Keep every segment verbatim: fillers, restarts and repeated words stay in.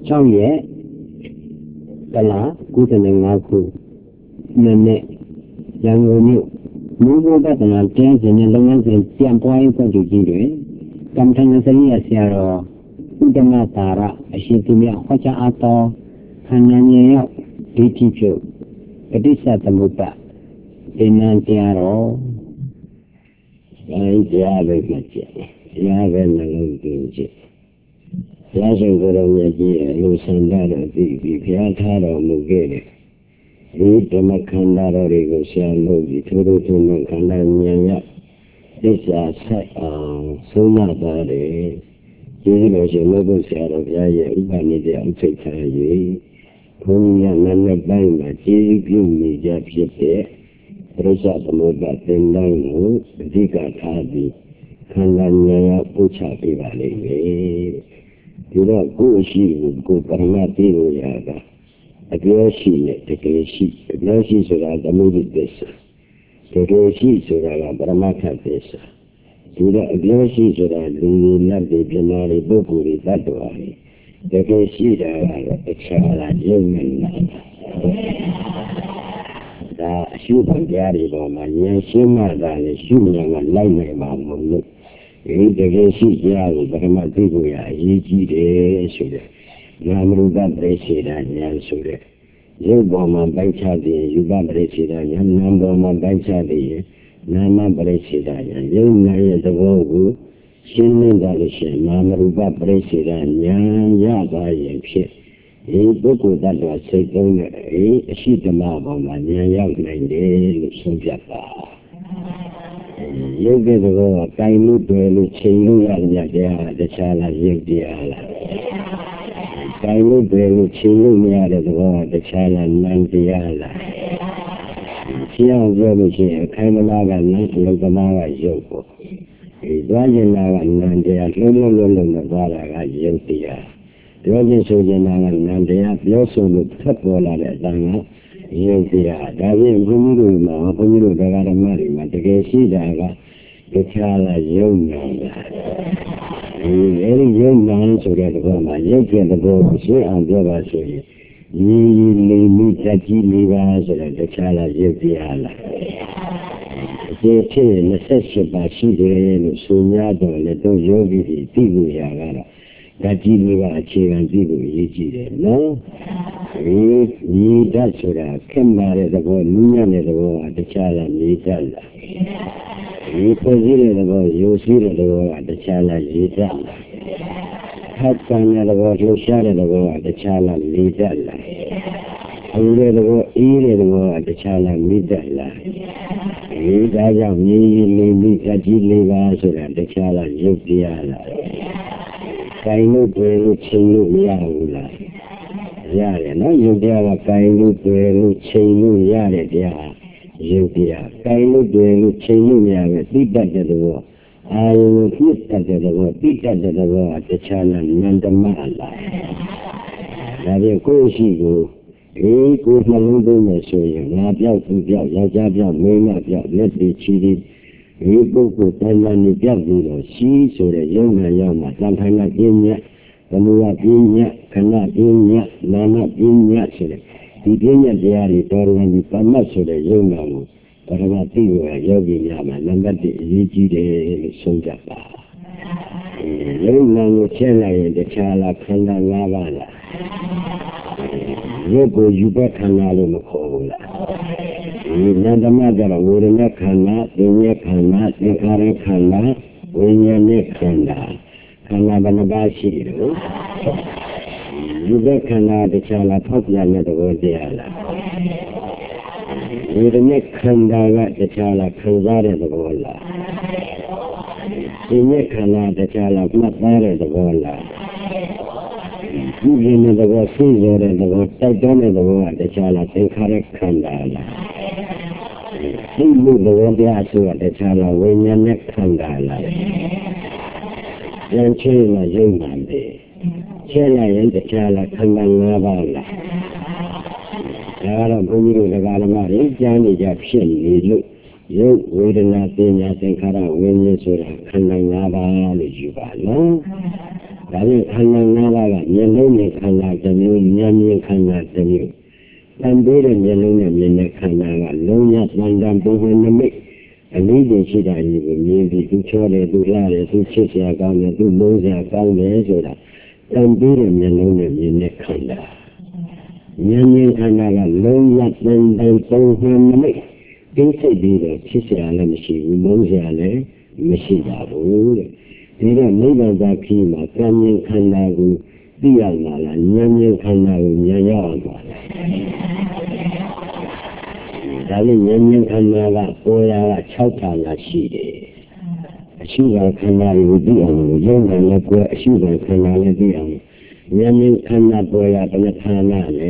trong ye kala kutananga ku nane yang nyu mu ba ta na tin sin ne long sin tian poi ko ju ji de kam thang sa ya sia ro udama tara a shin tu mya kho cha a to khana nye ya di ti pyo adisa tamutta inan tia ro ai dia be ma che ya be na lo kin che ya shin ko ro ya ji lo san da ro di bi phya tha ro mu ke deဒီဓမ္မခန္ဓာတော်တွေကိုဆရာလို့ဒီထိုးထိုးထိုးနဲ့ခန္ဓာဉာဏ်ရသစ္စာဆက်အောင်ဆုံးမသွားတယ်ဒီလိုရှင်လို့ဆရာတော်ဘုရားရဲ့ဥပနိဒေအဥစိတ်ထား၍ဘုန်းကြီးကနာမည်ပိုင်းမှာကျေးဇူးပြုနေကြဖြစ်တဲ့ပရိစ္ဆသမုပ္ပါသင်္တိုင်းကိုအဓိကထားပြီးခန္ဓာဉာဏ်ရပို့ချပေးပါလိမ့်မယ်ဒီတော့ကိုယ်ရှိကိုပရမတ်သိလို့ရတာအပြောရှိနဲ့တကယ်ရှိအပြောရှိဆိုတာသမုဒိသစ္စာတကယ်ရှိဆိုတာကပရမတ္ထသစ္စာဒီတော့အပြောရှိဆိုတာလူလူနတ်တွေပြနာတွေပုဂ္ဂိုလ်တွေတ attva တွေတကယ်ရှိတာကတော့အခြားလားယုံနေတာဒါအရှုပ်တရားတွေပေါ်မှာဉာဏ်ရှင်းမှသာလေရှုဉာဏ်ကလိုက်နိုင်မှာမဟုတ်လို့ဒီတကယ်ရှိတရားကိုပရမတ်သိဖို့ရအရေးကြီးတယ်ဆိုတဲ့နာမရူပပရိစ္ဆေဒဉာဏ်ဆိုတဲ့ရုပ်ပေါ်မှာပိုက်ချသည်ယူပပရိစ္ဆေဒဉာဏ်နာမ်ပေါ်မှာပိုက်ချသည်နာမပရိစ္ဆေဒဉာဏ်ရုပ်နာရဲ့သဘောကိုရှင်းလင်းသွားလို့ရှိရင်နာမရူပပရိစ္ဆေဒဉာဏ်ရသွားရင်ဖြစ်ဒီပုဂ္ဂိုလ်တ attva စိတ်သုံးတဲ့အရှိတမပေါ်မှာဉာဏ်ရောက်နိုင်တယ်လို့ဆုံးဖြတ်ပါရုပ်တဲ့သဘောကကိုင်မှုတွေလို့ချိန်လို့ရတဲ့တရားတခြားလားရုပ်တရားလားကိုင်လို့တွေလို့ချိန်လို့မရတဲ့သဘောကတခြားလားနံတရားလားရှင်းအောင်ပြောလို့ရှိရင်ခိုင်မလားကနံအလုကမားကရုပ်ပေါ့ဒီသွားကျင်လာကနံတရားလုံးလုံးလုံးလုံးနဲ့သွားတာကရုပ်တရားပြောချင်းဆိုချင်တာကနံတရားပြောဆိုလို့ဖတ်ပေါ်လာတဲ့အတန်ကရုပ်တရားဒါပြင်ဘုန်းကြီးတို့မှာဘုန်းကြီးတို့တရားဓမ္မတွေမှာတကယ်ရှိတာကတခြားလားရုပ်နာလားအဲဒီရုပ်နာဆိုတဲ့သဘောမှာရုပ်ရဲ့သဘောကိုရှင်းအောင်ပြောပါဆိုရင်ညီညီလေးမိတကြီးလေးပါဆိုတဲ့တခြားလားရုပ်တရားလားဒီဖြစ်နှစ်ဆက်ရှိပါရှိတယ်လို့ဆိုများတော့လည်းတော့ယောဂီတွေသိလို့ရတာဓာတ်ကြီးလေးပါအခြေခံသိလို့ရည်ကြည်တယ်နော်ဒီညီတတ်ဆိုတာခင်မာတဲ့သဘောနူးညံ့တဲ့သဘောကတခြားလားညီတတ်လားဒီဖွဲ့စည်းတဲ့သဘောရိုးစည်းတဲ့သဘောကတခြားလားညီတတ်လားဟတ်ဆန်တဲ့သဘောလှူရှားတဲ့သဘောကတခြားလားညီတတ်လားအူတဲ့သဘောအေးတဲ့သဘောကတခြားလားညီတတ်လားဒီဒါကြောင့်ညီညီလေးမိတကြီးလေးပါဆိုတာတခြားလားရုပ်တရားလားကိုင်လို့တွေ့လို့ချိန်လို့မရဘူးလားရတယ်နော်ရုပ်တရားကကိုင်လို့တွေ့လို့ချိန်လို့ရတဲ့တရားရုပ်တရားကိုင်လို့တွေ့လို့ချိန်လို့မရပဲသိတတ်တဲ့သဘောအာယုံကိုသိတတ်တဲ့သဘောသိတတ်တဲ့သဘောကတခြားလားနန္တမလားဒါပြင်ကိုယ်ရှိကိုဒီကိုယ်နှလုံးသွင်းနေဆိုရင်ငါပြောက်သူပြောက်ယောက်ျားပြောက်မိန်းမပြောက်လက်တွေချီပြီးဒီပုဂ္ဂိုလ်တန်တန်နဲ့ပြောက်ပြီးတော့ရှိဆိုတဲ့ယုံနာရောက်မှာသံထိုင်ကပြင်းညက်သမုဒ္ဒပြင်းညက်ခဏပြင်းညက်နာမပြင်းညက်ဆိုတဲ့ဒီပြင်းညက်တရားတွေတော်တော်ကြီးပမတ်ဆိုတဲ့ယုံနာကိုပရမသိရယောဂီများမှာနံပါတ်တစ်အရေးကြီးတယ်လို့ဆုံးဖြတ်ပါယုံနာကိုချက်လိုက်ရင်တခြားလားခန္ဓာ၅ပါးလားရုပ်ကိုယူပတ်ခန္ဓာလို့မခေါ်ဘူးလားဒီနန္တမကြတော့ဝေဒနာခန္ဓာသင်္ညေခန္ဓာသင်္ခါရခန္ဓာဝိညာဉ်ခန္ဓာခန္ဓာဘယ်နှပါးရှိလို့ယူပတ်ခန္ဓာတခြားလားဖောက်ပြန်တဲ့သဘောတရားလားဝေဒနာခန္ဓာကတခြားလားခံစားတဲ့သဘောလားသင်္ညေခန္ဓာတခြားလားမှတ်သားတဲ့သဘောလားဒီပြင်းတဲ့သဘောသိရတဲ့သဘောတိုက်တွန်းတဲ့သဘောကတခြားလားသင်္ခါရခန္ဓာလားသိမှုသဘောတရားဆိုတာတခြားလားဝိညာဉ်ခန္ဓာလားဉာဏ်ချေလာရုံနာတယ်ချဲလိုက်ရင်တခြားလားခန္ဓာ၅ပါးလားဒါကတော့ဘုန်းကြီးတို့ဓမ္မတွေကြားနေကြဖြစ်နေလို့ရုပ်ဝေဒနာပညာသင်္ခါရဝိညာဉ်ဆိုတာခန္ဓာ၅ပါးလို့ယူပါနော်ဒါနဲ့ခန္ဓာ၅ပါးကမျက်လုံးနဲ့ခန္ဓာတစ်မျိုးဉာဏ်မြင်ခန္ဓာတစ်မျိုးတန်ပေးတဲ့မျက်လုံးနဲ့မြင်တဲ့ခန္ဓာကလုံးဝသံတန်ပုံမှန်နမိတ်အလေးချိန်ရှိတာကြီးကိုမြင်ပြီးသူချောတယ်သူလှတယ်သူချစ်စရာကောင်းတယ်သူလုံးစရာကောင်းတယ်ဆိုတာတန်ပေးတဲ့မျက်လုံးနဲ့မြင်တဲ့ခန္ဓာဉာဏ်မြင်ခန္ဓာကလုံးဝသံတန်ပုံမှန်နမိတ်သိစိတ်ပြီးတော့ချစ်စရာလည်းမရှိဘူးလုံးစရာလည်းမရှိပါဘူးတဲ့ဒီတော့နိဗ္ဗာန်သာခီးမှာကံမြင်ခန္ဓာကိုသိရမှာလားဉာဏ်မြင်ခန္ဓာကိုဉာဏ်ရောက်အောင်ပါလားဒါနဲ့ဉာဏ်မြင်ခန္ဓာကပေါ်ရာက၆ဌာနရှိတယ်အရှိကခန္ဓာကိုသိအောင်လို့ယုံနာလည်းကိုယ်အရှိကခန္ဓာလည်းသိအောင်ဉာဏ်မြင်ခန္ဓာပေါ်ရာဘယ်နှဌာနလဲ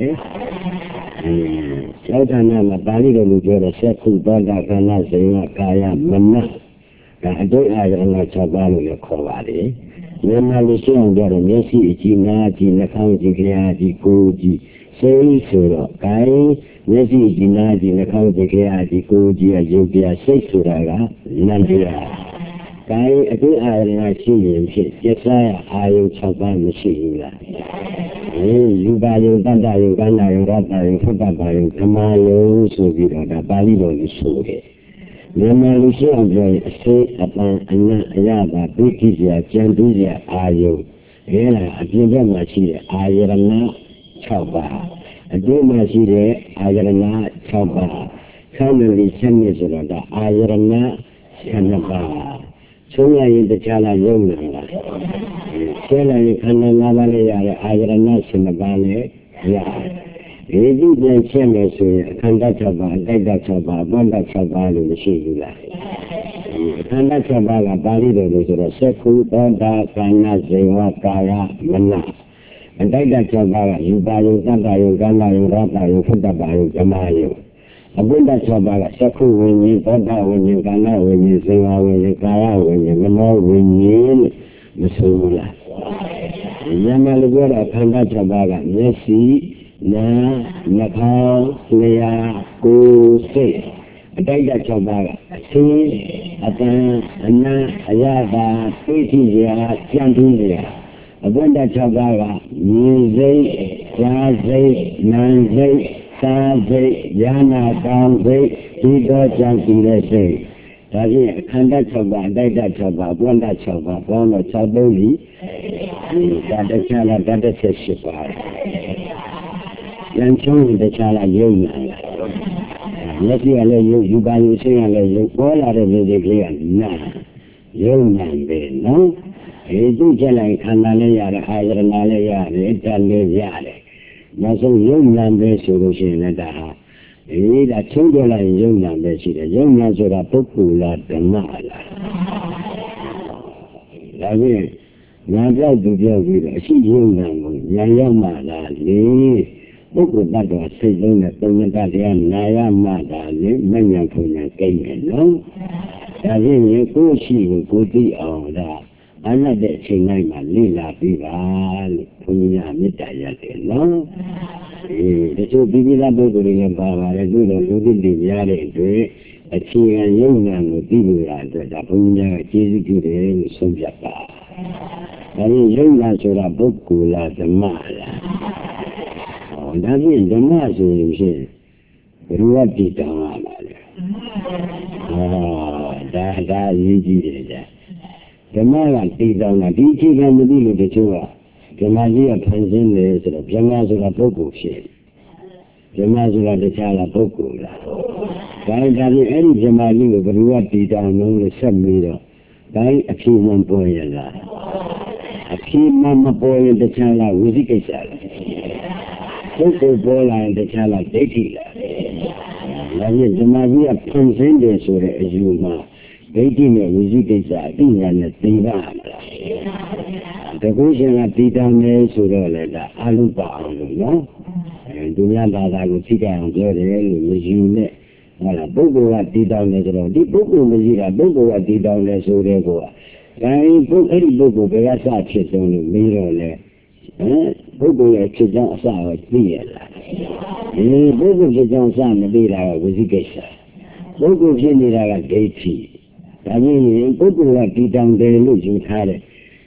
၆ဌာနမှာပါဠိတော်လိုပြောတဲ့သက္ခုသောတာခန္ဓာဇေဝကာယမနဒါအတိတ်အာရဏ၆ပါးလို့လည်းခေါ်ပါတယ်။ဉာဏ်မှလို့ရှိအောင်ကြတော့မျက်စိအကြည့်နားအကြည့်နှာခေါင်းကြည့်ခရာကြည့်ကိုယ်ကြည့်စိတ်ဆိုတော့ဂိုင်းမျက်စိအကြည့်နားအကြည့်နှာခေါင်းကြည့်ခရာကြည့်ကိုယ်ကြည့်ရုပ်ပြစိတ်ဆိုတာကနံတရား။ဂိုင်းအတိတ်အာရဏရှိရင်ဖြစ်ပြစ္ဆာအာယု၆ပါးမရှိဘူးလား။အဲယူပါယုတတ္တယုကန္နာယုရတ္တယုဖုတ္တပါယုဓမ္မယုဆိုပြီးတော့ဒါပါဠိတော်ကြီးဆိုတယ်။ဉာဏ်မှလို့ရှိအောင်ပြောရင်အစိအပန်းအနံ့အရပါဒုတိယကျန်တူးရအာယုအဲဒါအပြင်ဘက်မှာရှိတဲ့အာယရဏ၆ပါးအကျိုးမှာရှိတဲ့အာယရဏ၆ပါးဆံလီဆက်နေဆိုတော့ဒါအာယရဏ၁၂ပါးသုံးရရင်တခြားလားယုံနာလားဆဲလိုက်ရင်ခန္ဓာ၅ပါးလေးရတဲ့အာယရဏ၁၂ပါးနဲ့ရတယ်ဒီကြည့်ပြန်ချက်မယ်ဆိုရင်အခန္ဓာ၆ပါးအတိုက်တာ၆ပါးအပန္တ၆ပါးလို့မရှိဘူးလားအခန္ဓာ၆ပါးကပါဠိတော်လို့ဆိုတော့သက္ခုသောတာခန္ဓာဇေဝကာယမနအတိုက်တာ၆ပါးကယူပါယုတတ္တယုကန္နာယုရတ္တယုဖုတ္တပါယုဓမ္မယုအပန္တ၆ပါးကသက္ခုဝိညာဉ်သောတာဝိညာဉ်ကန္နာဝိညာဉ်ဇေဝဝိညာဉ်ကာယဝိညာဉ်မနောဝိညာဉ်မဆိုဘူးလားဉာဏ်မှလို့ပြောတာခန္ဓာ၆ပါးကမျက်စိနာနှာခေါင်းလျှာကိုယ်စိတ်အတိုက်တာ၆ပါးကအသိအတန်အနံ့အရသာသိသိရာကြံ့ထူးရာအပ္ပန္တ၆ပါးကမြင်စိတ်ကြားစိတ်နာမ်စိတ်စားစိတ်ဉာဏ်ကောင်းစိတ်ဒီတော့ကြံ့စီတဲ့စိတ်ဒါဖြင့်အခန္ဓာ၆ပါးအတိုက်တာ၆ပါးအပ္ပန္တ၆ပါးပေါင်းတော့၆သုံးပြီဒါတခြားလားတတဆက်၈ပါးဉာဏ်ချုံးတခြားလားယုံနာလားမျက်စိကလည်းယုံယူပါယုစိတ်ကလည်းယုံပေါ်လာတဲ့မျိုးတွေကနာယုံနာပဲနော်ဒီသူချက်လိုက်ခန္ဓာလည်းရတယ်အာယရဏလည်းရတယ်တန်လည်းရတယ်နောက်ဆုံးယုံနာပဲဆိုလို့ရှိရင်လည်းဒါဟာဒီဒါချုံးပြလိုက်ယုံနာပဲရှိတယ်ယုံနာဆိုတာပုဂ္ဂိုလ်လားဓမ္မလားဒါဖြင့်ငါပြောက်သူပြောက်ပြီးတော့အရှိယုံနာကိုဉာဏ်ရောက်မှလားလေပုဂ္ဂိုလ်တ attva စိတ်လုံးနဲ့သုံးညတတရားနာရမှသာလေမဉ္ဇဉ်ပုံညာကိမ့်မယ်နော်ဒါဖြင့်ကိုယ်ရှိကိုကိုသိအောင်ဒါအနတ်တဲ့အချိန်တိုင်းမှာလေ့လာပြီးပါလို့ဘုရားမေတ္တာရတယ်နော်အေးတချို့ပြီးပြီးသားပုဂ္ဂိုလ်တွေလည်းပါပါတယ်သူတို့လူသိတွေများတဲ့အတွက်အခြေခံယုံနာကိုသိလို့ရတဲ့ဒါဘုရားကကျေးဇူးပြုတယ်လို့ဆုံးဖြတ်ပါဒါဖြင့်ယုံနာဆိုတာပုဂ္ဂိုလ်လားဓမ္မလားဒါဖြင့်ဓမ္မဆိုရင်ဖြင့်ဘယ်လိုတည်တောင်းရမှာလဲဟောဒါဒါအရေးကြီးတယ်ကြာဓမ္မကတည်တောင်းတာဒီအခြေခံမသိလို့တချို့ကဓမ္မကြီးကဖန်ဆင်းတယ်ဆိုတော့ဓမ္မဆိုတာပုဂ္ဂိုလ်ဖြစ်ဓမ္မဆိုတာတခြားလားပုဂ္ဂိုလ်လားဒါဒါဖြင့်အဲ့ဒီဓမ္မကြီးကိုဘယ်လိုတည်တောင်းလို့ဆက်ပြီးတော့ဒါအဖြစ်မှန်ပေါ်ရလားအဖြစ်မှန်မပေါ်ရင်တခြားလားဝိသိကိစ္စလားပုဂ္ဂိုလ်ပေါ်လာရင်တခြားလားဒိဋ္ဌိလားဒါဖြင့်ဓမ္မကြီးကဖန်ဆင်းတယ်ဆိုတဲ့အယူမှာဒိဋ္ဌိနဲ့ဝိသိကိစ္စအတိညာနဲ့သိပါမလားတကုရှင်ကတည်တောင်းနေဆိုတော့လေဒါအလုံးပါအောင်လို့နော်အဲဒုညဘာသာကိုသိကြအောင်ပြောတယ်လို့မယူနဲ့ဟုတ်လားပုဂ္ဂိုလ်ကတည်တောင်းနေကြတော့ဒီပုဂ္ဂိုလ်မရှိတာပုဂ္ဂိုလ်ကတည်တောင်းနေဆိုတဲ့ကောဒါရင်ပုဂ္ဂိုလ်အဲ့ဒီပုဂ္ဂိုလ်ဘယ်ကစဖြစ်ဆုံးလို့မေးတော့လေဟမ်ပုဂ္ဂိုလ်ရဲ့ဖြစ်ကြောင်းအစကိုသိရလားဒီပုဂ္ဂိုလ်ဖြစ်ကြောင်းအစမသိတာကဝိသိကိစ္စပုဂ္ဂိုလ်ဖြစ်နေတာကဒိဋ္ဌိဒါမျိုးရင်ပုဂ္ဂိုလ်ကတည်တောင်းတယ်လို့ယူထားတယ်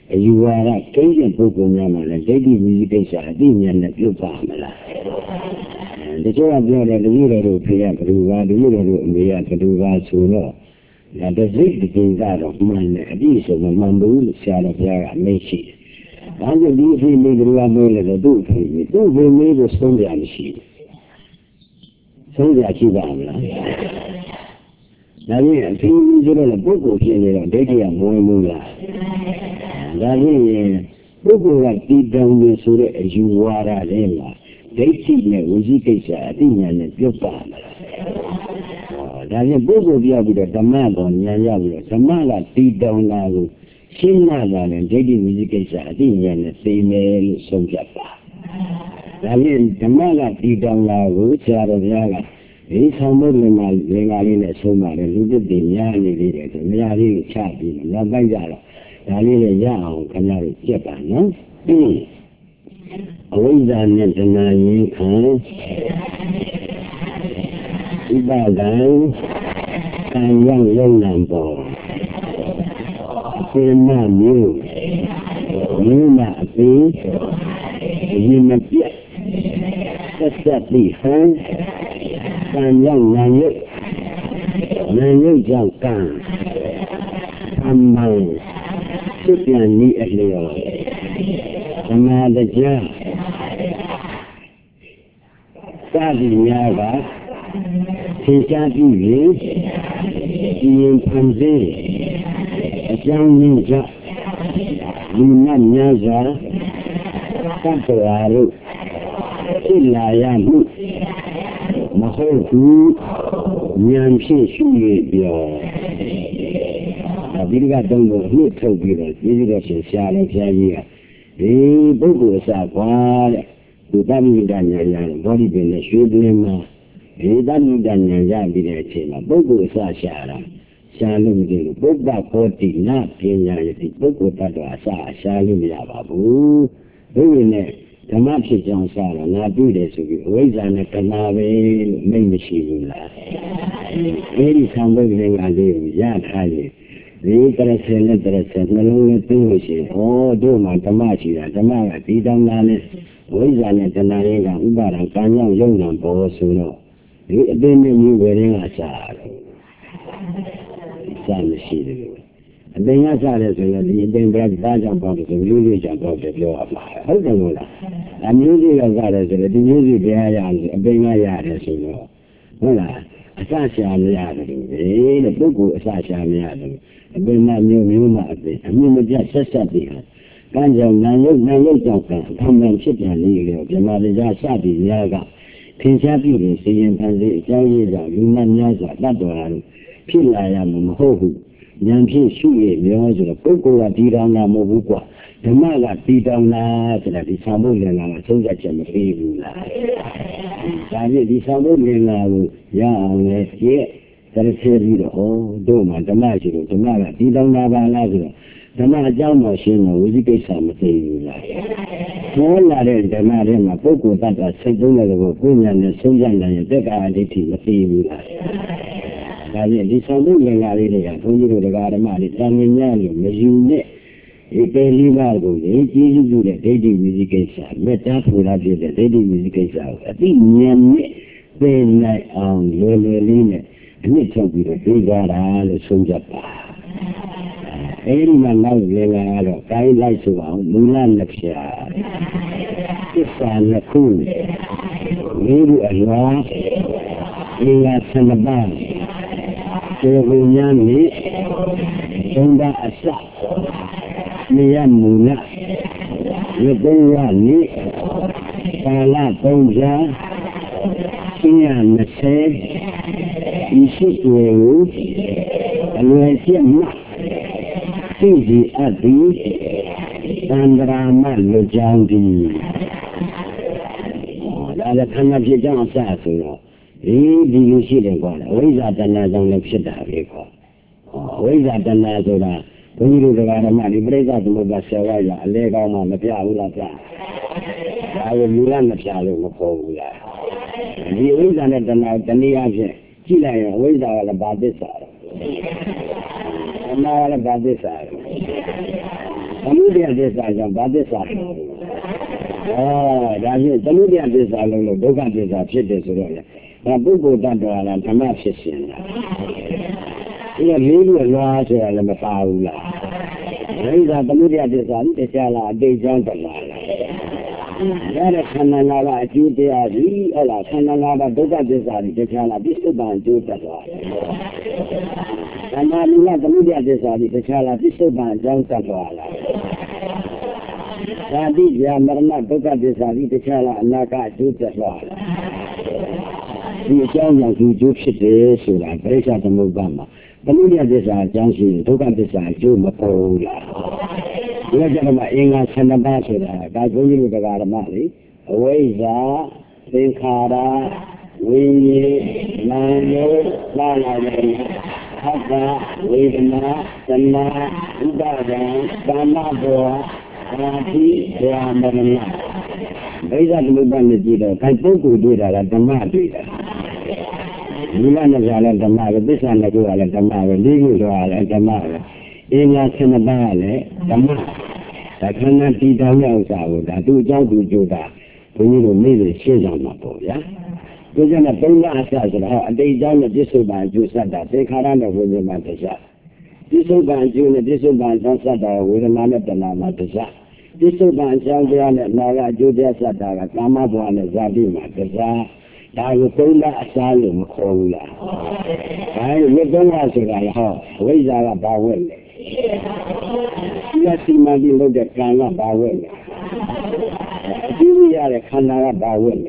you are a Kenyan program and a daily visitation. I think you're not your family. The job of the leader of Priya, who are the leader of Mia, who are so low. Now, the big things out of mine, at least of a mambu, shall of their machine. And the easy made the one more than a do for me. Don't be made a Sunday machine. Sunday Chibamla. Now, we are things in a book of General Daddy and Boy Mula. That is, people like deep down the Sura as you are at Emma. They see me, Uzikisa, I think, and your family. That is, both of you with the man on Yayabu, the Mala deep down now. Shinnagan and Daddy Uzikisa, I think, and the female Sojapa. That is, the Mala deep down now, which are of Yaga. This humble Lengalina Soma, and look at the Yali, the Yali Chapi, not by Yala. Yali Yao, Canary Japan, no? Always done at the nine times. Ibadan, and young young number. Sema new. You might be. You might be. That's that the hand. And young man, man, you jump down. Come on. Sit down neat at the Come on, the job. Starting Yava, Tinkabi, Ian Panzi, a young ninja, Luna Naza, Campararu, Ilayamu. Mahoku, Yamshi, Shubio. A Viga don't know who told you that visitation shall examine. The Bogus are quiet, who done done your body been a shooting. He done done your Yabi, Bogus are Shara. Shalom, Boba forty, not in Yanti, Bogu Tata, Shalom Yababu. Who the market on Sala, not do this with you. Ways on a canave, main machine. Very somebody I live, Yad Hali. The interest and interest and the long thing, oh, do my Tamachi, Tamara, Tidam Lanis, ways on it and Narega, Ubara, Kanya, young and Bosuno. You didn't you wearing a child. Some machine. And then I saw this, and then Brad Bajan Pocket, and you jump off the floor of my house. And usually I got it, and usually they are being my yard, as you know. Well, I can't say I'm the other. The book was such a other. And then my new Muma, and you would just set something. Ganja, Nano, Nano, come and sit and leave the mother just sat in Yaga. Pinsapi, seeing Panzi, Jayaga, Luman Yaza, that one. Pilayam, Hohu. Yankee Shui, the Poco, Tirana Mobuqua, the Mala Tidana, the Samulina, so that you may be. The Samulina, young, yes, that is the whole dome, the magic, the Mala Tidana Lazaro, the Mala Jamashino, with the something. All that is the Marina Poco, that was Seduna, the Punya, and the Susan, and the Decadity, the Fibu. The Samuel Galilea, who you the Garamari, Samuel, as you net, a belly value, eight years to the daily musication, met up with us the daily musication. I think Yam, then night on Lolina, and it's up with a big Gara, the Sojapa. Anyone knows Lena, Kai Laisuan, Mulan Lepsia, Ifan Nakun, maybe a law, Ila Sanaban. Yami, Sonda Asa, Miyamuna, Yabani, Kala Ponja, Sian Nase, Isiku, Aluesia, Sidi Adi, Sandra Lojandi. That's a kind of John Sasso. You see the one. Ways at the Nazan of Shida. Ways at the Nazara. When you do the Ramadi, break out the Mubasawaya, a leg on the Piaula. I will learn the child of the Pola. He was under the night, the Niaja. Chile, ways all about this side. And now all about this side. မှုတရားသစ္စာကြောင့်ဘာသစ္စာလဲဩဒါဖြင့်သမုဒယသစ္စာလုံးလို့ဒုက္ခသစ္စာဖြစ်တယ်ဆိုတော့လေဒါပုဂ္ဂိုလ်တ attva လားဓမ္မဖြစ်ရှင်လားဒီကလေးလို့လွားဆိုတာလည်းမပါဘူးလားဒါကသမုဒယသစ္စာတရားလားအတိတ်ကြောင့်တလားလားရတဲ့ခန္ဓာငါးပါးအကျိုးတရားကြီးအဲ့ဒါခန္ဓာငါးပါးဒုက္ခသစ္စာတွေတရားလားပြစ္ဆုတ်ပံအကျိုးတက်သွားတယ်ခန္ဓာမူလသမုဒယသစ္စာတွေတရားလားပြစ္ဆုတ်ပံအကြောင်းတက်သွားလားသာတိဗျာမရဏဒုက္ခသစ္စာတွေတရားလားအနာကအကျိုးတက်သွားလားဒီအကြောင်းကြောင့်ဒီအကျိုးဖြစ်တယ်ဆိုတာပရိစ္ဆသမုပ္ပါဒ်မှာသမုဒယသစ္စာအကြောင်းရှိရင်ဒုက္ခသစ္စာအကျိုးမပေါ်ဘူးလားဒီကကြတော့အင်္ဂါဆန္ဒပါဆိုတာဒါဘုန်းကြီးတို့တရားဓမ္မလေအဝိဇ္ဇာသင်္ခါရဝိညာဉ်နာမ်ယောလာလာတယ်ဟတ္တဝေဒနာသနာဥပါဒံကာမဘောအာတိဓမ္မရဏဘိဇာသမုပ္ပါဒ်နဲ့ကြည့်တော့ခိုင်ပုဂ္ဂိုလ်တွေ့တာကဓမ္မတွေ့တာဒီလနဲ့ကြာလဲဓမ္မပဲသစ္စာနဲ့ကြည့်ရလဲဓမ္မပဲလေးခုတော့လည်းဓမ္မပဲအင်္ဂါဆန္ဒပါလည်းဓမ္မဒါခန္ဓာတည်တောင်းတဲ့ဥစ္စာကိုဒါသူ့အကြောင်းသူကြိုးတာဘုန်းကြီးတို့နေ့စဉ်ရှင်းကြမှာပေါ့ဗျာဒီကျတော့သုံးပါးအစဆိုတော့အတိတ်အကြောင်းနဲ့ပြစ္ဆုတ်ပံအကျိုးဆက်တာသေခါရနဲ့ဝိညာဉ်မှာတရားပြစ္ဆုတ်ပံအကျိုးနဲ့ပြစ္ဆုတ်ပံအကြောင်းဆက်တာဝေဒနာနဲ့တဏှာမှာတရားပြစ္ဆုတ်ပံအကြောင်းတရားနဲ့နာကအကျိုးတရားဆက်တာကကာမဘဝနဲ့ဇာတိမှာတရားဒါကိုသုံးပါးအစားလို့မခေါ်ဘူးလားဒါကိုဝိသုံးပါးဆိုတာဟောဝိဇ္ဇာကဘာဝဲလဲဒီကစီမံပြီးလုပ်တဲ့ကံကဘာဝဲလဲအကျိုးရတဲ့ခန္ဓာကဘာဝဲလဲ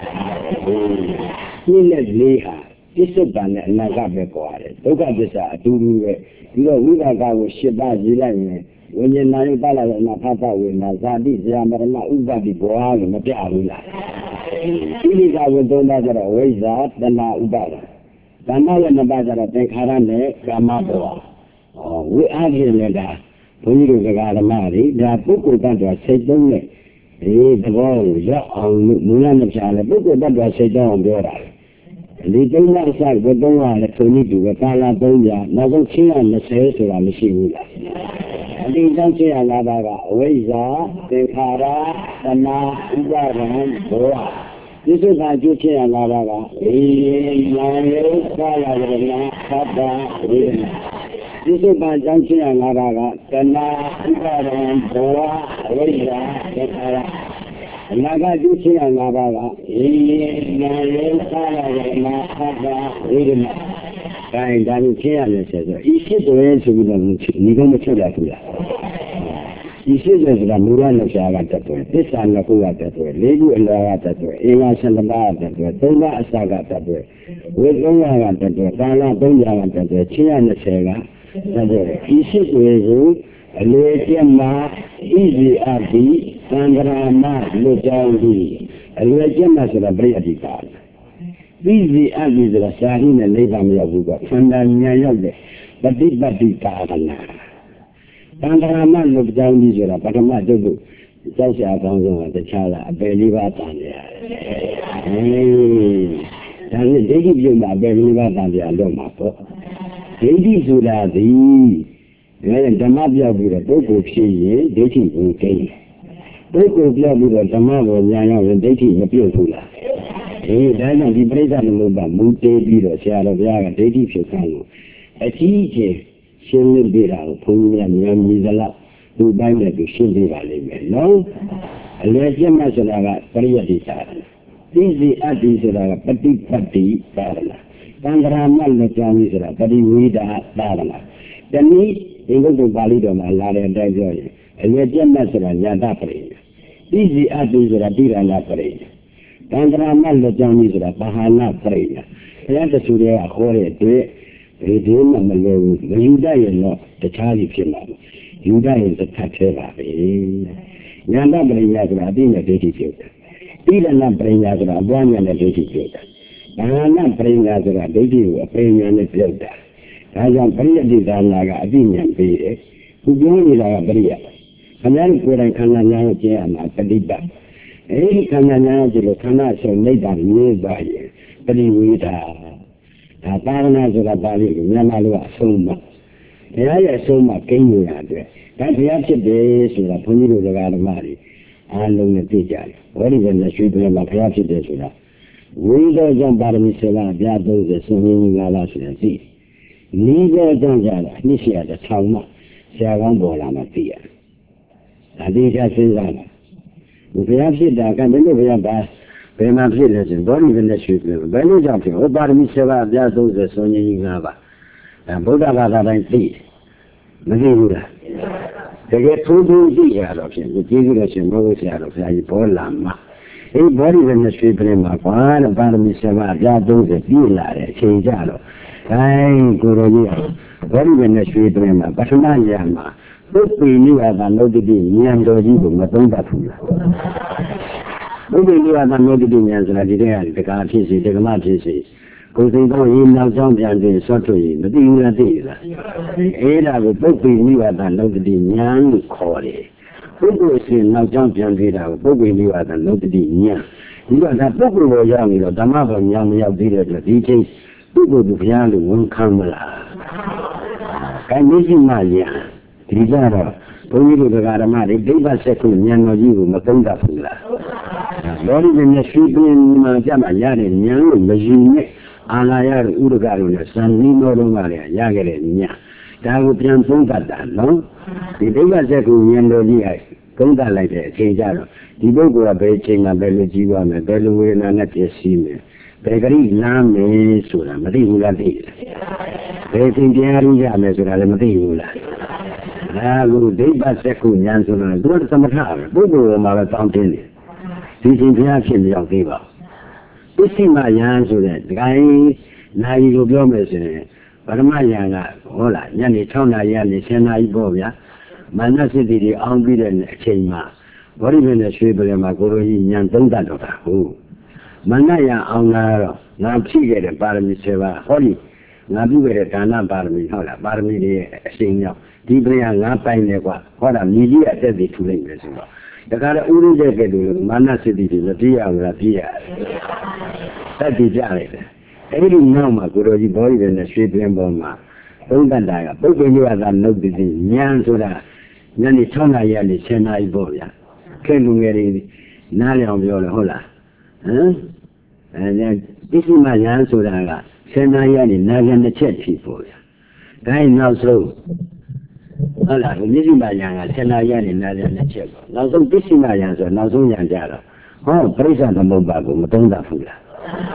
ဒီနဲ့လေးဟာပြစ္ဆုတ်ပံနဲ့အနာကပဲပေါ်ရတယ်ဒုက္ခသစ္စာအတူတူပဲပြီးတော့ဝိပါကကိုရှစ်ပါးရေးလိုက်ရင်ဝိညာဉ်နာယုတလာရဲ့အနာဖတ်ဝေနာဇာတိဇာမရဏဥပ္ပတိဘောလို့မပြဘူးလားဒီလိကဝိသုံးပါးကျတော့ဝိဇ္ဇာတဏှာဥပါဒဓမ္မရဲ့နှစ်ပါးကျတော့သင်္ခါရနဲ့ကာမဘောဩဝိအားဖြင့်လည်းဒါဘုန်းကြီးတို့ကဓမ္မတွေဒါပုဂ္ဂိုလ်တ attva စိတ်သုံးနဲ့ဒီသဘောကိုရောက်အောင်လို့မူလနဲ့ဖြာလဲပုဂ္ဂိုလ်တ attva စိတ်သုံးအောင်ပြောတာလေဒီသုံးပါးအစဝိသုံးပါးလည်းထုံနည်းတူပဲကာလသုံးပြနောက်ဆုံးချင်းရ၂၀ဆိုတာမရှိဘူးလားအတိအကျချင်းရလာတာကအဝိဇ္ဇာသင်္ခါရတဏှာဥပါဒံဘောဒီစုခါကျချင်းရလာတာကအေးနာယောကာယဝရဏသတ္တဝေဒနာဒီစုခါကျချင်းရလာတာကတဏှာဥပါဒံဘောအဝိဇ္ဇာသင်္ခါရအနာဂတ်ကျချင်းရလာတာကအေးနာယောကာယဝရဏသတ္တဝေဒနာဒါရင်ဒါကိုချင်းရတယ်ဆိုတော့ဤဖြစ်တယ်ဆိုပြီးတော့ဒီကုန်းမချက်ရဘူးလားဒီဖြစ်တယ်ဆိုတာမူရနဲ့ရှားကတတ်တယ်သစ္စာနှစ်ခုကတတ်တယ်လေးခုအလောကတတ်တယ်အင်္ဂါဆန္ဒပါတတ်တယ်သုံးပါးအစကတတ်တယ်ဝိသုံးပါးကတတ်တယ်ကာလသုံးပါးကတတ်တယ်ချင်းရ၂၀ကတတ်တယ်ဤဖြစ်တယ်ကိုအလေကျက်မှာဣဇိအတိသံဃာမလွတ်ကြောင်းသည်အလေကျက်မှာဆိုတာပြိယတိကာပြီးစီအပ်ပြီးဆိုတော့စာရင်းနဲ့နိဗ္ဗာန်မရောက်ဘူးကခန္ဓာဉာဏ်ရောက်တဲ့ပฏิပတ်တိကာရဏသံဃာမလွတ်ကြောင်းကြီးဆိုတာပထမတုတ်လို့ကြောက်စရာကောင်းဆုံးကတခြားလားအပယ်လေးပါးတန်ရတယ်။အဲဒါနဲ့ဒိဋ္ဌိပြုမှာအပယ်လေးပါးတန်ကြလို့မှာပေါ့။ဒိဋ္ဌိဆိုတာဒီအဲဓမ္မပြောက်ပြီးတော့ပုဂ္ဂိုလ်ဖြစ်ရင်ဒိဋ္ဌိကိုကိန်းပုဂ္ဂိုလ်ပြောက်ပြီးတော့ဓမ္မကိုဉာဏ်ရောက်ရင်ဒိဋ္ဌိမပြုတ်ဘူးလား။အေးဒါကြောင့်ဒီပြိဿသမုပ္ပါမူတေးပြီးတော့ဆရာတော်ဘုရားကဒိဋ္ဌိဖြစ်ခံလို့အကြီးကြီးရှင်းလင်းပြတာကိုဘုန်းကြီးများမြည်သလားသူ့တိုင်းနဲ့သူရှင်းပြပါလိမ့်မယ်နော်အလွယ်ကျက်မှဆိုတာကပရိယတ္တိသာရသိစီအတ္တိဆိုတာကပฏิပတ်တိသာရသံဃာမလက်ကြောင်းကြီးဆိုတာပရိဝိဒသာရတနည်းဒီကုတ်တုပါဠိတော်မှာလာတဲ့အတိုင်းပြောရင်အလွယ်ကျက်မှဆိုတာညာတပရိယသိစီအတ္တိဆိုတာတိရဏပရိယသံဃာမလက်ကြောင်းကြီးဆိုတာဘာဟာနာပရိယဘုရားတဆူတွေကခေါ်တဲ့အတွက်ဒီဒီမှမလွယ်ဘူးမယူတတ်ရင်တော့တခြားကြီးဖြစ်မှာယူတတ်ရင်တစ်ခါသေးပါပဲညာတပရိညာဆိုတာအတိနဲ့ဒိဋ္ဌိဖြစ်တယ်တိရဏပရိညာဆိုတာအပွားညာနဲ့ဒိဋ္ဌိဖြစ်တယ်ဘာဝနာပရိညာဆိုတာဒိဋ္ဌိကိုအပရိညာနဲ့ပြုတ်တာဒါကြောင့်ပရိယတိဒါနာကအတိညာပေးတယ်ခုပြောနေတာကပရိယခန္ဓာကိုယ်တိုင်ခန္ဓာညာကိုကျင့်ရမှာပฏิပတ်အဲဒီခန္ဓာညာကိုကျလို့ခန္ဓာဆုံးနှိမ့်တာမြင်ပါရင်ပရိဝေဒဒါသာသနာဆိုတာပါဠိကိုမြန်မာလိုအဆုံးမှာရားရဲ့အဆုံးမှာကိန်းနေရတဲ့ဒါဘုရားဖြစ်တယ်ဆိုတာဘုန်းကြီးတို့တရားဓမ္မတွေအားလုံးနဲ့သိကြတယ်ဝိရိယနဲ့ရွှေပြည်မှာဘုရားဖြစ်တယ်ဆိုတာဝိသောကြောင့်ပါရမီဆယ်ပါးပြသုံးဆယ်ဆင်းရင်းငါးပါးဆိုတာသိနီးသောကြောင့်ကြတာနှိစ္စရတဲ့ထောင်မှဆရာကောင်းပေါ်လာမှသိရတယ်ဒါဒီကစဉ်းစားတာဘုရားဖြစ်တာကဘယ်လိုဘုရားပါဘယ်မှာဖြစ်လဲဆိုတော့ဘောဓိနဲ့ရွှေပြည်ဘယ်လိုကြောင့်ဖြစ်ဟောပါရမီဆယ်ပါးပြသုံးဆယ်ဆင်းရင်းငါးပါးအဲဗုဒ္ဓဘာသာတိုင်းသိမသိဘူးလားတကယ်ထိုးထိုးကြည့်ရတော့ဖြင့်ဒီကြည့်လို့ရှိရင်ဘုရားဆရာတော်ဘုရားကြီးပေါ်လာမှာအေးဘောဓိနဲ့ရွှေပြည်မှာကွာတဲ့ပါရမီဆယ်ပါးပြသုံးဆယ်ပြည့်လာတဲ့အချိန်ကြတော့အဲကိုရောကြီးဘောဓိနဲ့ရွှေပြည်မှာပထမရမှာပုပ္ပိနိဝါဒနုတ္တိဉာဏ်တော်ကြီးကိုမသုံးတတ်ဘူးလားပုပ္ပိနိဝါဒနုတ္တိဉာဏ်ဆိုတာဒီတဲ့ကတကားဖြစ်စီတက္ကမဖြစ်စီကိုယ်စိတ်တော့ရင်းနောက်ကြောင်းပြန်ပြီးဆွတ်ထွက်ရင်မသိဘူးလားသိလားအဲ့ဒါကိုပုပ္ပိနိဝါဒနုတ္တိဉာဏ်လို့ခေါ်တယ်ပုဂ္ဂိုလ်ရှင်နောက်ကြောင်းပြန်ပြီးတာကိုပုပ္ပိနိဝါဒနုတ္တိဉာဏ်ဒီကဒါပုဂ္ဂိုလ်ပေါ်ရောက်နေတော့ဓမ္မပေါ်ညောင်မရောက်သေးတဲ့အတွက်ဒီချိန်ပုဂ္ဂိုလ်သူဘုရားလို့ဝန်ခံမလားအဲမရှိမှညာဒီကြတော့ဘုန်းကြီးတို့ဓမ္မတွေဒိဗ္ဗဆက်ခုဉာဏ်တော်ကြီးကိုမသုံးတတ်ဘူးလားလောကီနဲ့ရှိပြင်းမှကြမှာရတဲ့ဉာဏ်လို့မယူနဲ့အာလာရဥဒကတို့နဲ့စံနည်းတော်လုံးကလည်းရခဲ့တဲ့ဉာဏ်ဒါကိုပြန်သုံးတတ်တာနော်ဒီဒိဗ္ဗဆက်ခုဉာဏ်တော်ကြီးအဲသုံးတတ်လိုက်တဲ့အချိန်ကျတော့ဒီပုဂ္ဂိုလ်ကဘယ်ချိန်မှာဘယ်လိုကြည့်ရမယ်ဘယ်လိုဝေဒနာနဲ့ပြည့်စည်မယ်ဘယ်ကလေးလမ်းမယ်ဆိုတာမသိဘူးလားသိလားဘယ်ချိန်ပြန်ရရမယ်ဆိုတာလည်းမသိဘူးလားဒါကိုဒိဗ္ဗဆက်ခုဉာဏ်ဆိုတာသူကသမထပဲပုဂ္ဂိုလ်မှာပဲတောင်းတင်းတယ်ဒီချိန်ဘုရားဖြစ်မြောက်သေးပါပစ္စည်းမယံဆိုတဲ့ဒီကိုင်းနိုင်ကိုပြောမယ်ဆိုရင်ပရမယံကဟောလားညနေ၆နာရီကနေဆယ်နာရီပေါ့ဗျာမာနစိတ္တိတွေအောင်းပြီးတဲ့အချိန်မှာဘောဓိမင်းနဲ့ရွှေပြည်မှာကိုလိုကြီးဉာဏ်သုံးတတ်တော့တာဟုတ်မာနယံအောင်လာတော့ငါဖြည့်ခဲ့တဲ့ပါရမီဆယ်ပါးဟောဒီငါပြုခဲ့တဲ့ဒါနပါရမီဟုတ်လားပါရမီတွေအရှင်ရောက်ဒီဘုရားငါပိုင်တယ်ကွာဟောတာမြည်ကြီးအသက်တွေထူလိုက်မယ်ဆိုတော့ဒါကြတဲ့ဥရိတဲ့ကဲ့သို့မာနစိတ္တိတွေမပြေးရဘူးလားပြေးရတယ်တက်တည်ကြလိုက်တယ်အဲ့ဒီနောက်မှာကိုတော်ကြီးဘောဓိတွေနဲ့ရွှေပြင်းပေါ်မှာသုံးတတ်တာကပုဂ္ဂိုလ်ရတာနှုတ်တည်ဉာဏ်ဆိုတာညနေ၆နာရီကနေဆယ်နာရီပေါ့ဗျာခဲလူငယ်တွေနားလျောင်ပြောတယ်ဟုတ်လားဟမ်အဲပစ္စည်းမဉာဏ်ဆိုတာကဆယ်နာရီကနေနာဂန်တစ်ချက်ဖြစ်ပေါ့ဗျာဒါရင်နောက်ဆုံးဟုတ်လားပစ္စည်းမဉာဏ်ကဆယ်နာရီကနေနာဂန်တစ်ချက်ပေါ့နောက်ဆုံးပစ္စည်းမဉာဏ်ဆိုနောက်ဆုံးဉာဏ်ကြတော့ဟောပရိစ္ဆသမုပ္ပါကိုမသုံးတတ်ဘူးလား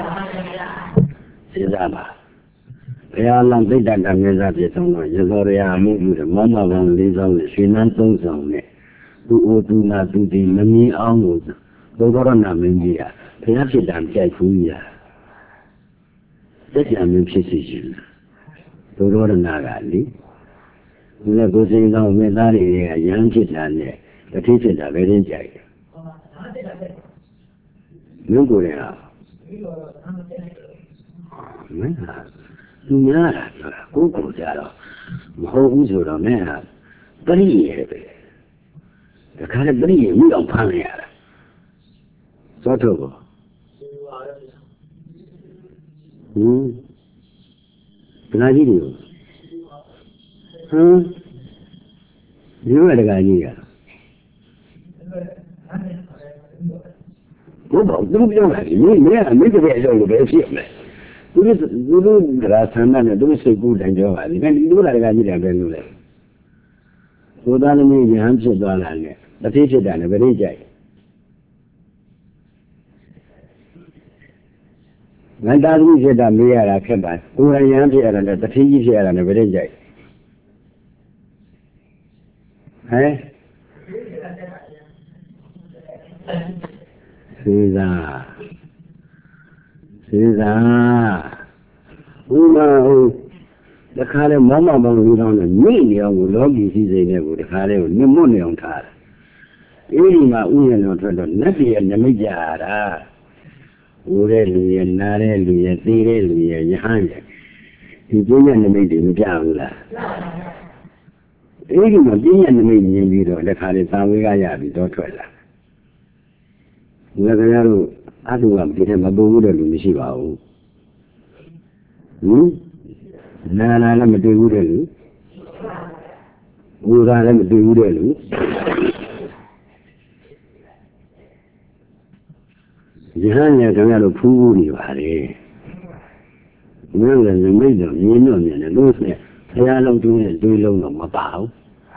စဉ်းစားပါဘုရားလမ်းသိတ္တကမြတ်စွာဘုရားဆုံးတော့ရသောရအမှုပြုတယ်မောမဘောင်၄ဆောင်နဲ့ရွှေနန်း၃ဆောင်နဲ့သူအိုသူနာသူဒီမမြင်အောင်လို့သောသောရဏမင်းကြီးကဘုရားဖြစ်တာကြိုက်ဘူးရတက်ကြမင်းဖြစ်စီရှင်သောသောရဏကလေဒီနဲ့ကိုယ်စိန်သောမေတ္တာတွေကရမ်းဖြစ်တာနဲ့တတိဖြစ်တာပဲရင်းကြိုက်တယ်မင်းကိုယ်ကမင်းဟာသူများတာပြောတာကိုယ်ကိုကြတော့မဟုတ်ဘူးဆိုတော့မင်းဟာပရိယေပဲဒါခါလည်းပရိယေမိအောင်ဖမ်းရတာသောထုတ်ကောဟင်းဒကာကြီးတွေဟမ်ဒီလိုဒကာကြီးကဘုရားသူပြောတယ်မင်းမင်းကမိကလေးလုံးလို့ပဲဖြစ်မယ်သူတို့သူတို့ရာသနာနဲ့သူတို့စိတ်ကူးတယ်ပြောပါလိမ့်မယ်ဒီလိုဒကာကြီးတွေပဲလို့လေကိုသားသမီးရဟန်းဖြစ်သွားတာနဲ့တတိဖြစ်တာနဲ့ဗရိကြိုက်ငါသားသမီးဖြစ်တာမေးရတာခက်ပါကိုယ်ရဟန်းဖြစ်ရတာနဲ့တတိကြီးဖြစ်ရတာနဲ့ဗရိကြိုက်ဟဲ့စေသာစေသာဥမာဟုတ်တခါလဲမောင်းမောင်းပေါင်းလူတော်နဲ့မိနေအောင်ကိုလောကီစည်းစိမ်နဲ့ကိုတခါလဲကိုညမွတ်နေအောင်ထားတယ်အဲဒီမှာဥယျာဉ်တော်ထွက်တော့နတ်ပြည်ရဲ့နမိတ်ကြတာဦးတဲ့လူရဲ့နားတဲ့လူရဲ့သိတဲ့လူရဲ့ယဟန်ရဲ့ဒီပညာနမိတ်တွေမပြဘူးလားအဲဒီမှာပညာနမိတ်မြင်ပြီးတော့တခါလဲသာဝေကရပြီးတော့ထွက်လာငါကရတို့အတူကဒီထဲမပုံဘူးတဲ့လူမရှိပါဘူးဟင်နာနာလည်းမတွေ့ဘူးတဲ့လူ乌拉那么对不对路？你看人家刚才都铺屋里吧的，那个人没着，你那边的都是，他家楼中间对楼那么高。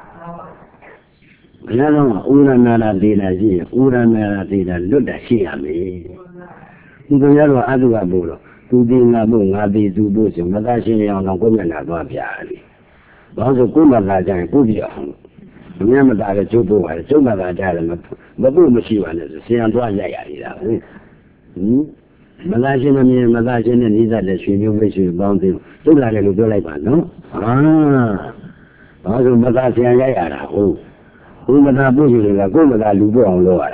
然后嘛，乌拉那拉地那些，乌拉那拉地那绿的些啊没。你都要说阿杜阿布了，杜地阿布阿地杜布什么那些要弄过面那多便宜。老是过嘛大家不比较好，那么大个就不完，就嘛大家了嘛，我不么喜欢的是，谁让多人家压力了？嗯，嘛那些那面嘛那些那你在这吹牛没吹帮子，都来这路都来办喏啊，老是嘛那些人家压了哦。我们那不就是个，我们那路不让路啊！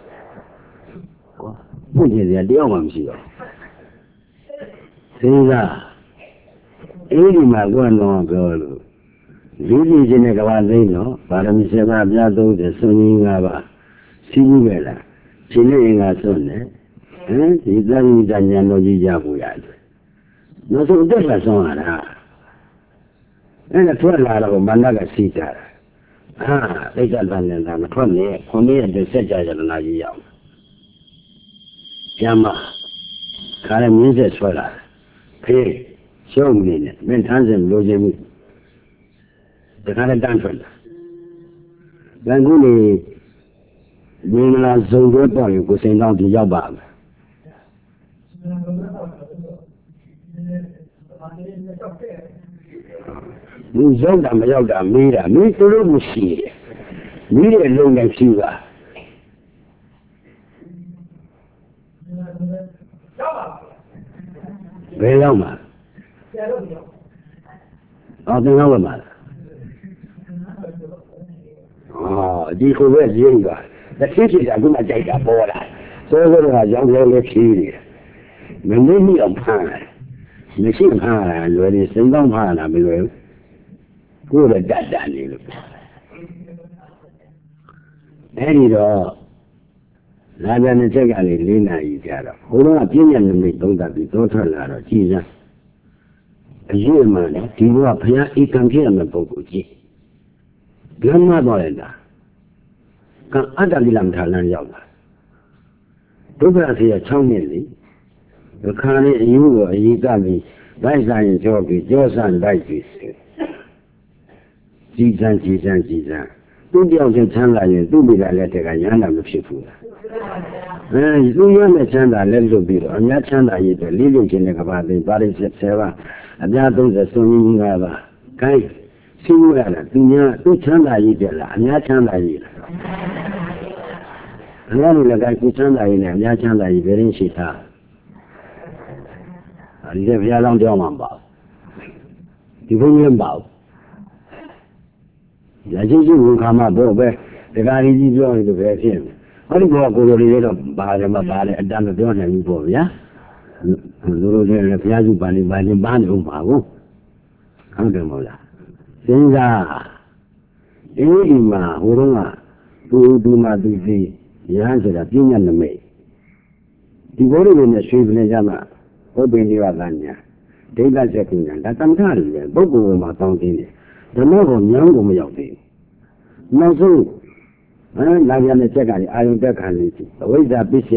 不就是这两万米哦，是不是啊？哎，你嘛我弄个路，你你现在个话怎样？把他们些话比较多的声音啊吧，听个了，听了应该说呢，嗯，你这你这年头就讲不下去，那时候这个说完了，那个突然来了，我们那个谁家了？啊，这个反正咱们后面后面就设计了那一样，讲嘛，看来明显出来了，嘿，小米呢，没产生罗节目，就看来单纯了。咱这里，你们那中国保育部省长比较棒的。你要干嘛要干没的，没都是不行的，没得弄点去吧。没要嘛？啊，真要嘛？哦，你会不会这个？那天气上给我加加包了，所以说的话，养不来便宜，没没你要判了，没心判了，说的身上判了没有？过了淡淡的了，那里头那边的这个里岭南一点了，后来今年都没懂得比多出来了，既然越嘛呢，第二培养一根片的不够劲，干嘛多来的？跟阿达里两条人要的，都不是要长年的，我看了有个一个的外山人交给交山来就是。几山几山几山，都掉进长大人，都没来来这个养那么皮肤了。嗯，都养的长大人都比了，人家长大一点，里头去那个把的把的些车吧，人家都是送应该吧，该收来了，都养都长大一点了，人家长大一了。人家那个都长大一点，人家长大一别人其他，啊，你这不要让掉网吧，你不愿保。也就是我看嘛，不呗，这个你记住就别骗了。我你说过了这个把什么把的，咱们表现一波呀，嗯，如果这个不要就把你把你把你弄麻烦，看见没啦？现在，因为嘛，我说嘛，都都嘛都是养起来今年的没，ဒီဘောတွေနဲ့ရွှေပလင်ကြမှာဘုပ္ပင်တွေကသာညာဒိဋ္ဌဆက်ကူညာဒါတမ္ထတွေပဲပုဂ္ဂိုလ်မှာတောင်းတင်းတယ်ဓမ္မကိုဉာဏ်ကိုမရောက်သေးဘူးနောက်ဆုံးဟမ်လာပြန်တဲ့ချက်ကလည်းအာယုတက်ခံနေပြီအဝိဇ္ဇာပစ္စယ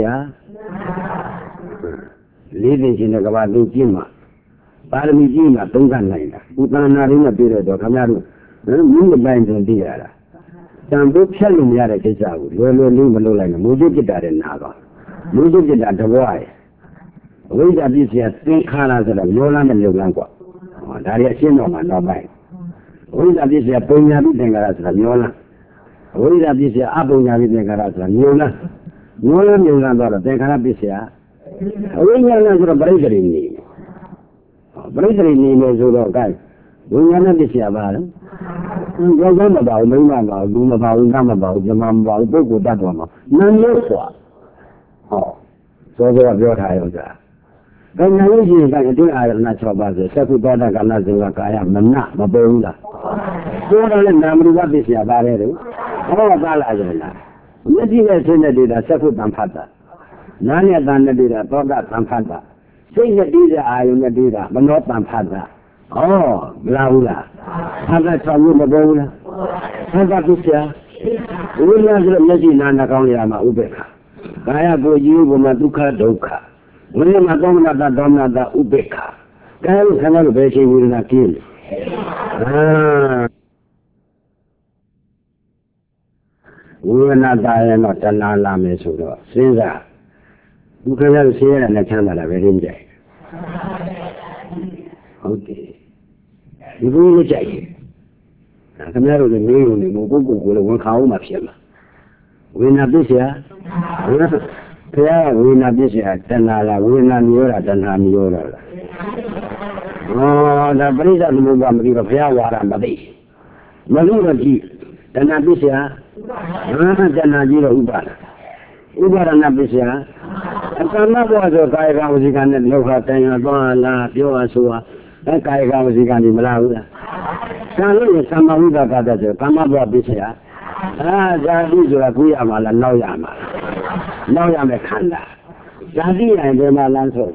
လေးသိချင်းတဲ့ကဘာသူကြည့်မှာပါရမီကြီးမှာသုံးခန့်နိုင်တာဥပ္ပန္နာလေးနဲ့ပြည့်တော့ခင်ဗျားတို့ဟမ်မိမပိုင်းတွင်သိရတာတန်ဖို့ဖြတ်လို့မရတဲ့ကိစ္စကိုလွယ်လွယ်လေးမလုပ်လိုက်နဲ့မူစိပြစ်တာတဲ့နာတော့မူစိပြစ်တာတဘွားရဲ့အဝိဇ္ဇာပစ္စယသင်္ခါရဆိုတော့လောလနဲ့လောလန်းกว่าဟောဒါရီအရှင်းတော့မှတော့ပိုင်းအဝိဇ္ဇာပစ္စယပုံညာပိသင်္ခါရဆိုတာလောလန်းအဝိဇ္ဇာပစ္စယအပုံညာပိသင်္ခါရဆိုတာလောလန်းလောလန်းလောလန်းတော့သင်္ခါရပစ္စယအဝိညာဏဆိုတော့ပရိစ္ဆေနေပရိစ္ဆေနေလို့ဆိုတော့ကဲဝိညာဏပစ္စယပါလားယောက်ျားမပါဘူးမိန်းမမပါဘူးလူမပါဘူးငါမပါဘူးဇမမပါဘူးပုဂ္ဂိုလ်တ attva မှာနာမည်စွာဟောစောစောပြောထားရုံသာဒါနာလို့ရှိရင်ကအတွင်းအာရဏ၆ပါးဆိုသက္ကုသောတကနာဇေဝကာယမနမပေါ်ဘူးလားပေါ်တယ်လည်းနာမရူပပစ္စယပါတယ်လို့ဟောပါလားဆိုလားမျက်စိနဲ့ဆင်းတဲ့ဒေတာသက္ကုတံဖတ်တာနားနဲ့တန်တဲ့ဒေတာသောတတံဖတ်တာစိတ်နဲ့တည်တဲ့အာယုနဲ့တည်တာမနောတံဖတ်တာ哦，拉乌拉，他在上面的包了，他在不下，我那是那些男的讲的嘛，乌贝卡，哎呀，过去我们都看都看，我们嘛当那的当那的乌贝卡，哎，我看到了白天我那听，啊，我那大人那真难拉没说的，现在，我看到谁人那看到了白天在。ဟုတ်တယ်ဒီလိုလေးကြိုက်တယ်ခင်ဗျားတို့လည်းမင်းရုံနဲ့ကိုကိုကိုကိုလည်းဝန်ခံအောင်မှဖြစ်မှာဝိညာဉ်ပစ္စယဘုရားဝိညာဉ်ပစ္စယတဏှာလားဝိညာဉ်မျိုးတာတဏှာမျိုးတာလားဟောဒါပရိစ္ဆေသမုပ္ပါမပြီးတော့ဘုရားဝါဒမသိမလို့တော့ကြည့်တဏှာပစ္စယဟာတဏှာကြီးတော့ဥပါဒဥပါဒနာပစ္စယအကမ္မဘောဆိုကာယကဝစီကနဲ့လောကတိုင်ရသွားလားပြောအဆိုဟာကာယကဝစီကနေမလားဘူးလားဆံလို့သမ္မာဝိဒကတဆိုကမ္မဘောပစ္စယအာဇာတိဆိုတာကိုရမှာလားနောက်ရမှာနောက်ရမယ်ခန္ဓာဇာတိရင်ဒီမှာလမ်းဆုံး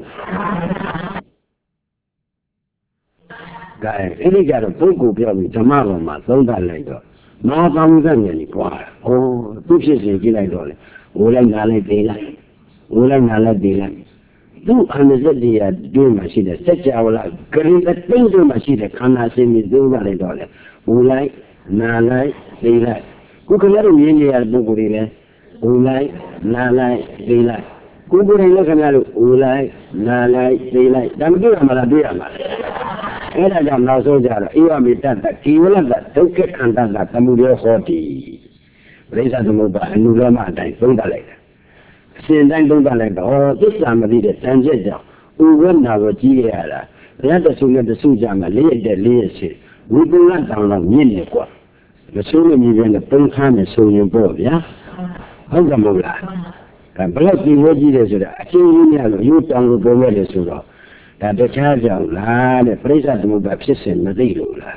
ကဲအဲ့ဒီကြတော့ပုဂ္ဂိုလ်ပြောပြီးဓမ္မပေါ်မှာသုံးသပ်လိုက်တော့မောသောဉာဏ်ကြီးပွားတာဩသူဖြစ်စဉ်ကြည့်လိုက်တော့လေဝိလိုက်နာလိုက်သေးလိုက်ဝိလိုက်နာလိုက်သေးလိုက်သူအန္တဇတ်တရားတွင်းမှာရှိတဲ့စัจ java လာဂရိတသိမ့်တွင်းမှာရှိတဲ့ခန္ဓာစဉ်ကြီးသုံးပါလိုက်တော့လေဝိလိုက်နာလိုက်သေးလိုက်ခုခင်ဗျားတို့မြင်နေရတဲ့ပုဂ္ဂိုလ်တွေလည်းဝိလိုက်နာလိုက်သေးလိုက်ကိုယ်ကိုယ်တိုင်လည်းခင်ဗျားတို့ဝိလိုက်နာလိုက်သေးလိုက်ဒါမတွေ့ရမှာလားတွေ့ရမှာလားအဲ့ဒါကြောင့်နောက်ဆုံးကြတော့ဧဝမေတ္တကိဝလတ္တဒုက္ခခန္ဓာကသမုဒယဟောတိပရိစ္ဆေသမုပ္ပါအနုလောမအတိုင်းသုံးသပ်လိုက်တယ်အစဉ်တိုင်းသုံးသပ်လိုက်တော့သစ္စာမသိတဲ့တန်ကျက်ကြောင့်ဥဝဏကိုကြီးရတာဘုရားတဆူနဲ့တဆူကြမှာလေးရတဲ့လေးရစီဝိပုလတောင်တော့မြင့်နေกว่าမဆိုးမမြည်ပဲနဲ့ပုံခမ်းနဲ့ဆိုရင်ပေါ့ဗျာဟုတ်ကဲ့မဟုတ်လားဒါဘလောက်ဒီဝကြီးတယ်ဆိုတာအချင်းကြီးများလို့ယူတောင်လို့ပုံရတယ်ဆိုတော့ဒါတခြားကြောင့်လားတဲ့ပရိစ္ဆေသမုပ္ပါဖြစ်စဉ်မသိလို့လား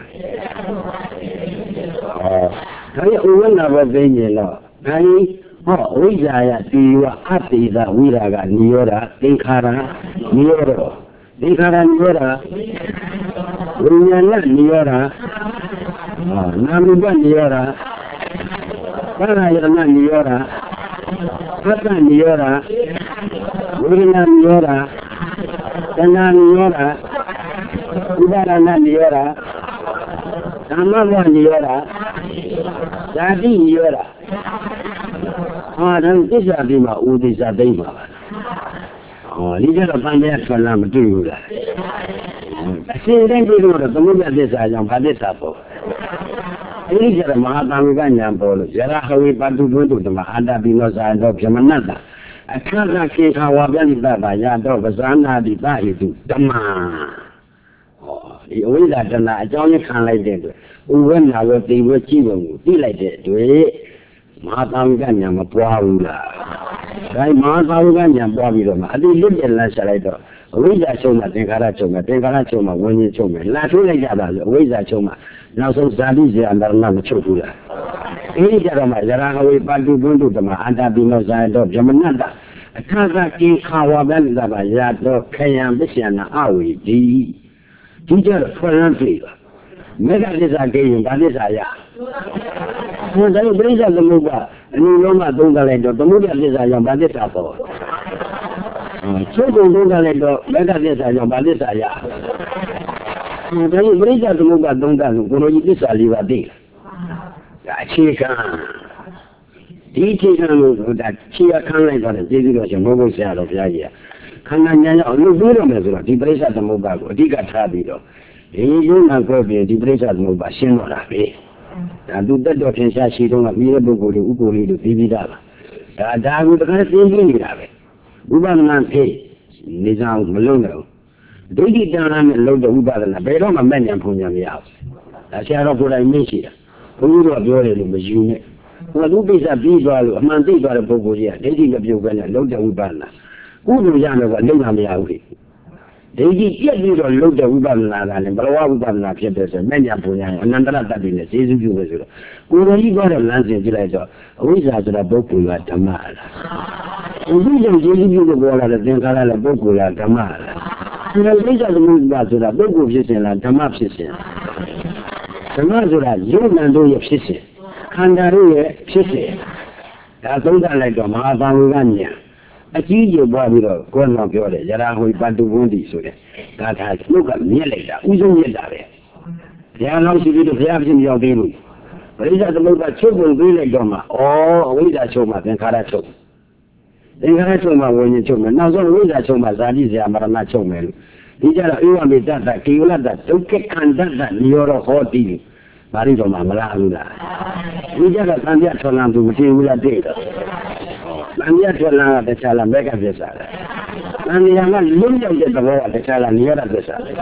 ဟောဒါရဥဝဏဘောသိနေတော့ဒါကြီးဟောဝိဇ္ဇာယတိဝအတ္တိသဝိရာဂနိရောဓသင်္ခါရနိရောဓသင်္ခါရနိရောဓဝိညာဏနိရောဓနာမုပ္ပနိရောဓဘာသာယတနာနိရောဓသတ္တနိရောဓဝိညာဏနိရောဓတဏှာနိရောဓဥပါဒနာနိရောဓဓမ္မဘောနိရောဓဇာတိနိရောဓဟာဒါသစ္စာပြီးမှဥဒိစ္စသိမ့်ပါပါဟောဒီကျတော့ပန်းတဲ့ဆွမ်းလာမတွေ့ဘူးလားအစဉ်တိုင်းပြီးတော့သမုဒ္ဒသစ္စာကြောင့်ဘာသစ္စာပေါ်အဲဒီကျတော့မဟာသံဃာဉာဏ်ပေါ်လို့ယရဟဝိပတုဘုဒ္ဓဓမ္မအာတပိနောဇာတောဗြဟ္မဏတ္တအခါကခေခဝါပြတိတ္တရတော့ပဇာနာတိတဟိတုဓမ္မဟောဒီအဝိဇ္ဇာတဏအကြောင်းရခံလိုက်တဲ့အတွက်ဥဝဏဝတိဝကြည့်ပုံကိုသိလိုက်တဲ့အတွက်မဟာသံဃာဉာဏ်မပွားဘူးလားဒါမဟာသံဃာဉာဏ်ပွားပြီးတော့မှအတိလွတ်တဲ့လမ်းဆက်လိုက်တော့အဝိဇ္ဇာချုပ်မှသင်္ခါရချုပ်မှသင်္ခါရချုပ်မှဝိညာဉ်ချုပ်မှလာထိုးလိုက်ကြတာဆိုအဝိဇ္ဇာချုပ်မှနောက်ဆုံးဇာတိဇာန္တရဏမချုပ်ဘူးလားအဲဒီကြတော့မှယရဟဝေပတုဘုဒ္ဓဓမ္မအတ္တပိနောဇာတောဗြဟ္မဏတ္တအခါကကိခါဝါပန္နတပါရတော့ခယံပစ္စယနာအဝေဒီဒီကြတော့ဖွင့်ရမ်းပြီမေဃသစ္စာကိရင်ဗာသစ္စာရဟောဒါပရိစ္ဆေသမုပ္ပါအနုလောမသုံးသလိုက်တော့သမုဒ္ဒသစ္စာကြောင့်ဗာသစ္စာပေါ်ချုပ်ကုန်သုံးသလိုက်တော့မေဃသစ္စာကြောင့်ဗာသစ္စာရဟောဒါပရိစ္ဆေသမုပ္ပါသုံးသလို့ကိုလိုကြီးသစ္စာလေးပါသိလားဒါအခြေခံဒီအခြေခံလို့ဒါခြေခံလိုက်တော့ကျေးဇူးတော်ရှင်ဘုရားဆရာတော်ဘုရားကြီးကခန္ဓာဉာဏ်ကြောင့်အလုပ်ပြီးတော့မယ်ဆိုတော့ဒီပရိစ္ဆေသမုပ္ပါကိုအဓိကထားပြီးတော့ဒီယုံနာကိုပြင်ဒီပရိစ္ဆေသမုပ္ပါရှင်းတော့တာပဲဒါသူတက်တော်ထင်ရှားရှိတော့ကပြီးတဲ့ပုဂ္ဂိုလ်တွေဥပ္ပိုလ်လေးတို့ပြီးပြီးသားပါဒါဒါကူတခါသိပြီးနေတာပဲဥပဒနာဖေးနေစားမလုံးတော့ဒိဋ္ဌိတဏှာနဲ့လုံးတဲ့ဥပဒနာဘယ်တော့မှမဲ့ညာဖုန်ညာမရဘူးဒါဆရာတော်ကိုယ်တိုင်မြင်ရှိတာဘုန်းကြီးတို့ကပြောတယ်လို့မယူနဲ့ဟိုလူပိဿပြီးသွားလို့အမှန်သိသွားတဲ့ပုဂ္ဂိုလ်ကြီးကဒိဋ္ဌိမပြုတ်ပဲနဲ့လုံးတဲ့ဥပဒနာကုသိုလ်ရမယ်ကလုံးတာမရဘူးလေဒိဋ္ဌိပြက်ပြီးတော့လုံးတဲ့ဥပဒနာကလည်းဘလဝဥပဒနာဖြစ်တဲ့ဆိုမဲ့ညာပုံညာအနန္တရတ္တိနဲ့ဈေးစုပြုပဲဆိုတော့ကိုယ်တော်ကြီးသွားတဲ့လမ်းစဉ်ကြည့်လိုက်တော့အဝိဇ္ဇာဆိုတာပုဂ္ဂိုလ်ကဓမ္မလားဥပ္ပိယံဈေးစုပြုလို့ပြောလာတဲ့သင်္ခါရလည်းပုဂ္ဂိုလ်ကဓမ္မလားရိစ္ဆာသမုပ္ပါဆိုတာပုဂ္ဂိုလ်ဖြစ်စဉ်လားဓမ္မဖြစ်စဉ်ဓမ္မဆိုတာယုံနံတို့ရဲ့ဖြစ်စဉ်ခန္ဓာတို့ရဲ့ဖြစ်စဉ်ဒါသုံးသပ်လိုက်တော့မဟာသံဃာညာအကြီးကြီးပွားပြီးတော့ကိုယ်တော်ပြောတယ်ယရာဟိပတုဝန္တိဆိုတဲ့ဒါသာနှုတ်ကမြက်လိုက်တာဥဆုံးမြက်တာပဲဘုရားလောက်ရှိပြီးတော့ဘုရားဖြစ်မြောက်သေးလို့ပရိစ္ဆာသမုပ္ပါချုပ်ပုံပေးလိုက်တော့မှဩအဝိဇ္ဇာချုပ်မှသင်္ခါရချုပ်သင်္ခါရချုပ်မှဝိညာဉ်ချုပ်မှနောက်ဆုံးဝိဇ္ဇာချုပ်မှဇာတိဇာမရဏချုပ်မယ်လို့ဒီကြတော့ဧဝမေတ္တကေဝလတ္တဒုက္ခခန္ဓတ္တနိရောဓဟောတိဘာလို့တော့မှမလားဘူးလားဒီကြကသံဃာထွန်လန်းသူမသိဘူးလားတဲ့တော့သံဃာထွန်လန်းကတခြားလားမဲကပြစ္ဆာလားသံဃာကလုံးရောက်တဲ့သဘောကတခြားလားနိရောဓပြစ္ဆာလား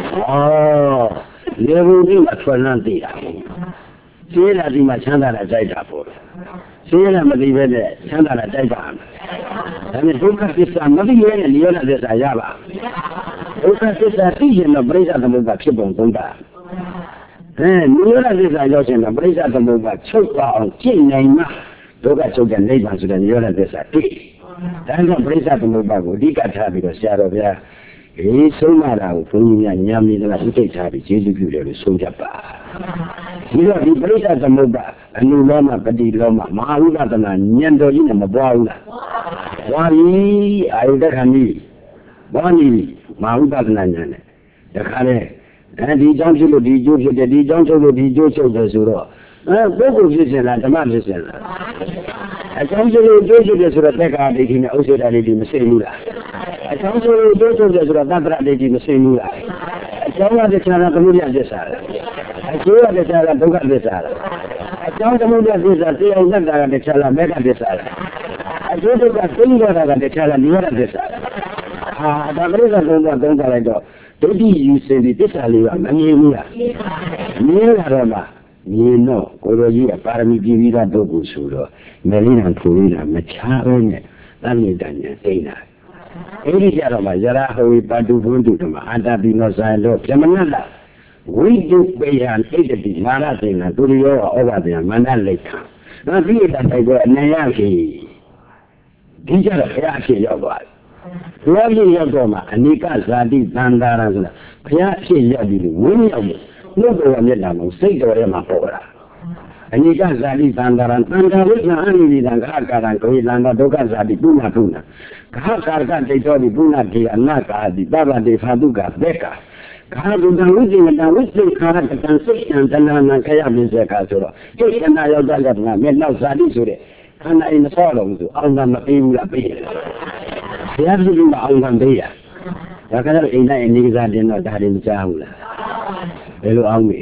ဩလေဘူးဒီမှာထွန်လန်းသိတာသိရဒီမှာချမ်းသာတာကြိုက်တာပေါ့သိရမသိပဲနဲ့ချမ်းသာတာကြိုက်ပါဒါနဲ့ဒုက္ခသစ္စာမသိရဲနဲ့နိရောဓသစ္စာရပါဒုက္ခသစ္စာသိရင်တော့ပရိစ္ဆာသမုပ္ပါဖြစ်ပုံသုံးတာအဲနိရောဓသစ္စာရောက်ရင်တော့ပရိစ္ဆာသမုပ္ပါချုပ်သွားအောင်ကျင့်နိုင်မှဒုက္ခချုပ်တဲ့နိဗ္ဗာန်ဆိုတဲ့နိရောဓသစ္စာသိဒါကြောင့်ပရိစ္ဆာသမုပ္ပါကိုအဓိကထားပြီးတော့ဆရာတော်ဘုရားဒီဆုံးမတာကိုဘုန်းကြီးများညံမီသလားဥဒိတ်ထားပြီးကျေးဇူးပြုတယ်လို့ဆုံးဖြတ်ပါဒီတော့ဒီပရိစ္ဆာသမုပ္ပါအနုလောမပฏิလောမမဟာဝိပဿနာဉာဏ်တော်ကြီးနဲ့မပွားဘူးလားပွားပြီအာယုတ္တခဏီပွားပြီမဟာဝိပဿနာဉာဏ်နဲ့ဒါခါလေအဲဒီအကြောင်းဖြစ်လို့ဒီကျိုးဖြစ်တယ်ဒီအကြောင်းချုပ်လို့ဒီကျိုးချုပ်တယ်ဆိုတော့အဲပုဂ္ဂိုလ်ဖြစ်စဉ်လားဓမ္မဖြစ်စဉ်လားအကြောင်းချုပ်လို့ကျိုးချုပ်တယ်ဆိုတော့သက်္ကာဒိဋ္ဌိနဲ့ဥစ္စေတဒိဋ္ဌိမစိမ့်ဘူးလားအကြောင်းချုပ်လို့ကျိုးချုပ်တယ်ဆိုတော့သတ္တရဒိဋ္ဌိမစိမ့်ဘူးလားအကြောင်းကတခြားလားသမုဒယသစ္စာလားအကျိုးကတခြားလားဒုက္ခသစ္စာလားအကြောင်းသမုဒယသစ္စာတရားနဲ့တာကတခြားလားမေဃသစ္စာလားအကျိုးဒုက္ခသိရတာကတခြားလားနိရောဓသစ္စာလားဟာဒါပရိစ္ဆေသုံးပါးသုံးပါးလိုက်တော့ဒိဋ္ဌိယူစင်ပြီးသစ္စာလေးကမမြင်ဘူးလားမြင်လာတော့မှမြင်တော့ကိုလိုကြီးကပါရမီပြည့်ပြီးသားပုဂ္ဂိုလ်ဆိုတော့မလေးနံထူလေးတာမချားပဲနဲ့တဏှိတဉ္ဇဉ်သိနေတာအဲ့ဒီကြတော့မှယရာဟဝိပတုဘုန္တုဓမ္မအတ္တပိနောဇာလောပြမနတဝိတုပေယံဣတတိမာရသေနသူရိယောဩဘာသေမန္တလိခာဒါပြည့်တဲ့တိုင်ကအနယခေဒီကြတော့ဘုရားအဖြစ်ရောက်သွားတယ်ဘုရားဖြစ်ရောက်တော့မှအနိကဇာတိသံဃာရဆိုတာဘုရားအဖြစ်ရောက်ပြီးဝိညာဉ်ကိုနှုတ်တော်မျက်နှာမှာစိတ်တော်ထဲမှာပေါ်လာအနိကဇာတိသံဃာရသံဃာဝိဇ္ဇာအနိမိတံခါကာရံကိုလံကဒုက္ခဇာတိပုဏ္ဏပုဏ္ဏခါကာရကဒိဋ္ဌောတိပုဏ္ဏတိအနာကာတိပပတိဖာတုကဘက်ကခါဒုတံဝိဇ္ဇေတံဝိဇ္ဇေခါရကတံစိတ်တံတဏ္ဍာခရမြစ္ဆေခါဆိုတော့စိတ်ခဏရောက်တဲ့ကတည်းကမျက်နောက်ဇာတိဆိုတဲ့ခန္ဓာအိမ်မဆောက်တော့ဘူးဆိုအောင်ကမပေးဘူးလားပေးတယ်ဘုရားပြုလို့အောင်ကပေးရဒါကြတော့အိမ်တိုင်းအနေကစားတင်တော့ဒါတွေမကြားဘူးလားဘယ်လိုအောင်မေး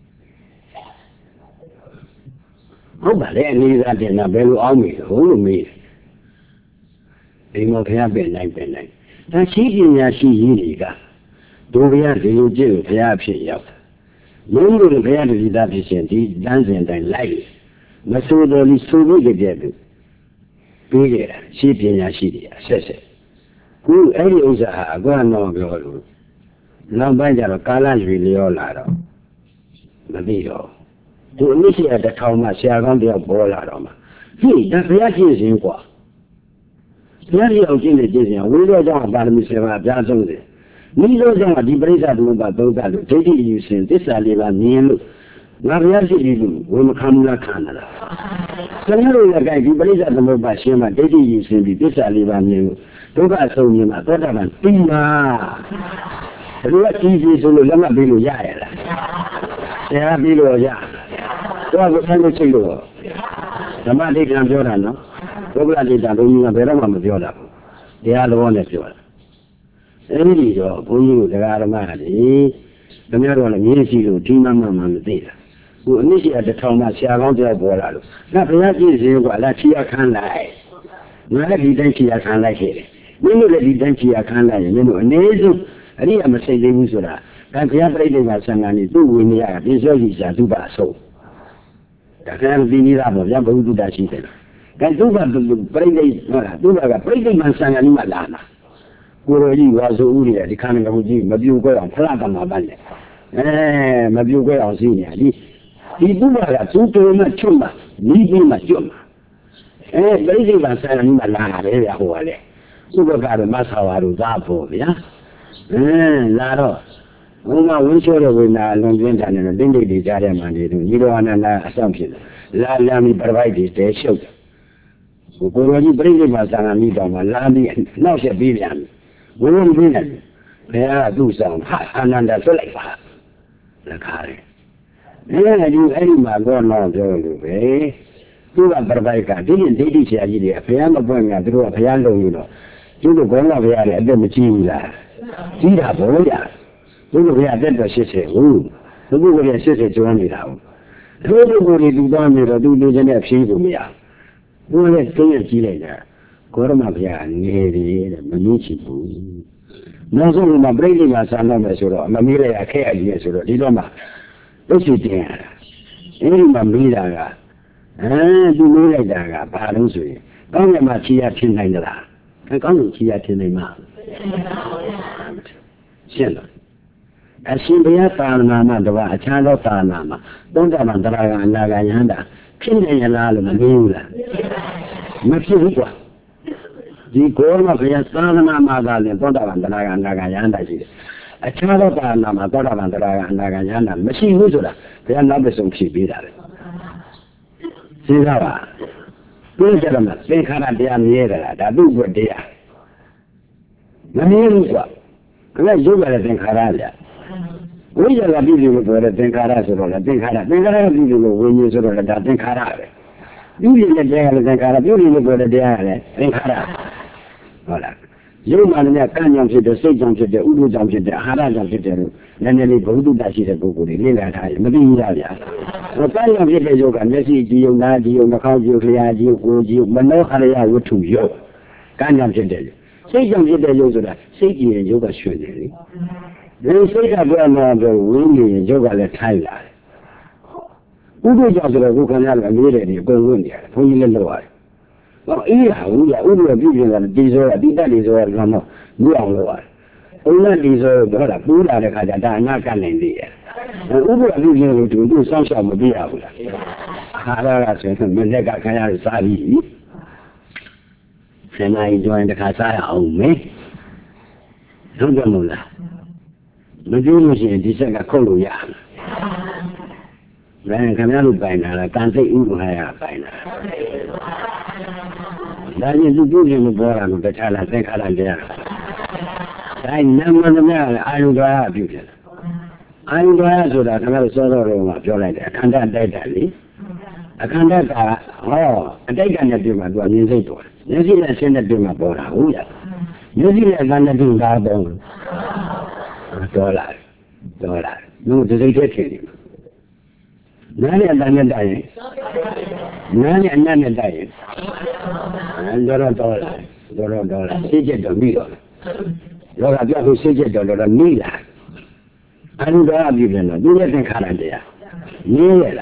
ဟုတ်ပါလေအနေကစားတင်တော့ဘယ်လိုအောင်မေးဟုတ်လို့မေးအိမ်မခရပဲနိုင်ပဲနိုင်ဒါရှိပညာရှိရည်တွေကဒုဘုရားဒီလိုကြည့်လို့ဘုရားဖြစ်ရောက်မင်းတို့ဘုရားတတိသားဖြစ်ရှင်ဒီတန်းစဉ်တိုင်းလိုက်မဆိုးတော်ဒီဆိုးလို့ကြတဲ့သူပြီးကြတာရှိပညာရှိတွေအဆက်ဆက်ခုအဲ့ဒီဥစ္စာဟာအကွာတော့ပြောလို့နောက်ပိုင်းကျတော့ကာလရွေလျောလာတော့မသိတော့သူအနည်းရှိတဲ့တစ်ထောင်မှဆရာကောင်းတယောက်ပေါ်လာတော့မှဟိဒါဘုရားရှင်ရှင်กว่าဘုရားရှင်အောင်ကျင့်နေကျင့်စဉ်ဝိရောကြောင့်ပါရမီစေပါအပြားဆုံးတယ်မိလို့ကြောင့်ဒီပရိစ္ဆာသမုပ္ပါသုံးသပ်လို့ဒိဋ္ဌိယူစဉ်သစ္စာလေးပါမြင်လို့ငါဘုရားရှိပြီလို့ဝေမခံဘူးလားခံရတာဆရာတို့လည်းကြိုက်ဒီပရိစ္ဆာသမုပ္ပါရှင်းမှဒိဋ္ဌိယူစဉ်ပြီးသစ္စာလေးပါမြင်လို့ဒုက္ခအဆုံးမြင်မှသောတာပန်ပြီးမှာဘယ်လိုလဲကြီးကြီးဆိုလို့လက်မှတ်ပြီးလို့ရရလားဆရာပြီးလို့ရတော့ဘုရားကိုချိန်လို့ဓမ္မဒိဋ္ဌံပြောတာနော်ဘုရားဒိဋ္ဌံဘုန်းကြီးကဘယ်တော့မှမပြောတာဘူးတရားတော်နဲ့ပြောတာအဲ့ဒီတော့ဘုန်းကြီးကတရားဓမ္မကလေခင်ဗျားတို့လည်းမြင်ရှိလို့ဒီမှမှမသိတာဟိုအနည်းရှိတဲ့တစ်ထောင်မှဆရာကောင်းတယောက်ပေါ်လာလို့ငါဘုရားကြည့်စေကွာလာချီရခန်းလိုက်ငါလည်းဒီတိုင်းချီရခန်းလိုက်ခဲ့တယ်မင်းတို့လည်းဒီတိုင်းချီရခန်းလိုက်ရင်မင်းတို့အနည်းဆုံးအရိယာမစိတ်သေးဘူးဆိုတာဒါဘုရားပြိဋိဘဆံဃာနေသူ့ဝိနည်းကပြည့်စုံကြည်စာသူ့ပါအဆုံးဒါကလည်းဒီနည်းသားပေါ့ဗျာဘုဟုတ္တရှိတယ်ကဲသူ့ဘာပြိဋိဟုတ်လားသူ့ဘာကပြိဋိဘဆံဃာနေမှလာတာကိုရောကြီးဝါဆိုဦးတွေဒီခန္ဓာကဘုကြီးမပြိုကွဲအောင်ဖလားကမှာပန်းတယ်အဲမပြိုကွဲအောင်စီးနေဒီဒီသူ့ဘာကသူ့တော်မှချွတ်မှာနီးပြီးမှကျွတ်မှာအဲပြိဋိဘဆံဃာနေမှလာတယ်ဗျာဟိုကလေသူ့ဘကတော့မဆာဝါတို့သားဖို့ဗျာ嗯，拉倒。我们文学的为那农村产的，邻里的家里嘛的，你都按那那上去了，拉两米八百的在修的。我过了你不能嘛上啊，你知道嘛？拉米闹些比两米，我们不能，哎呀，路上哈按那那出来吧，那看嘞。哎，你哎你嘛过闹着了呗。都把八百个，今年弟弟下去的，培养个朋友，都说培养容易了，就是光老培养的，这么急了，急他不了，都是培养这个学习，哦，都是为了学习专业的，都是为了读专业的，都都现在屁股没有，我也真是积累的，过了嘛培养，你的没力气不，那时候嘛不是嘛上那么说了，那没来也开也说了，你知道嘛，都是这样，因为嘛没那个。嗯，都没来这个八零岁，刚才嘛七月天来的啦，看刚才七月天来嘛，现在，啊，新北也打了嘛嘛对吧？全都打了嘛，东家嘛打了个那个样的，平常也拿了嘛没有了，没屁股过，你过嘛不要打了嘛嘛打了，东家嘛打了个那个样的去，啊，全都打了嘛，东家嘛打了个那个样的，没屁股住了，不要拿不送屁股的。知道吧？不是这个嘛，别看他这样捏的了，他都不这样。那没有过，那有个人真看他的。我这个弟弟们说的真看他说了，真看他，真看他弟弟们我你说了，他真看他的。有的人这样的真看他，有的人说的这样的真看他。好了。有嘛人家干将去的、水将去的、乌鲁将去的、哈达将去的，人家的不都大些的姑姑的，另外他也没得一样的。我干将去的有感觉是只有南只有那好只有黑暗只有国只有没脑海里也有出有，干将去的，水将去的有是的，水技人有个学的哩，人水上不要那个文艺有个来参与了，乌鲁将去的我看那个没来的不问题，同意了了。哦，哎呀，我呀，我这毕竟是地说，地大地说什么不让我，我那地说不好了，不来的看见他那干人的，我不毕竟是中途上小没必要了，他那个说没那个看下是啥意，现在一转的看啥呀？欧美，怎么弄的？没就那些第三个考虑呀。人看那都白拿了，干脆一路还要白拿。但是这不是不了，不差了，再看了这样。哎，那么怎么样？按照多少就是了？按照多少说的？他那说到了嘛，表来的，看他带带的，啊，看他打哦，带干的地方多，人最多。有些人现在地方多了，无呀。有些人干的地方多，多了，多了，那我这是这听的。哪年哪年大人？哪年哪年大人？嗯，多少多了，多少多了，世界都没有了。如果表示世界都都没了，按照多少比分了？你也真看了这样，没了。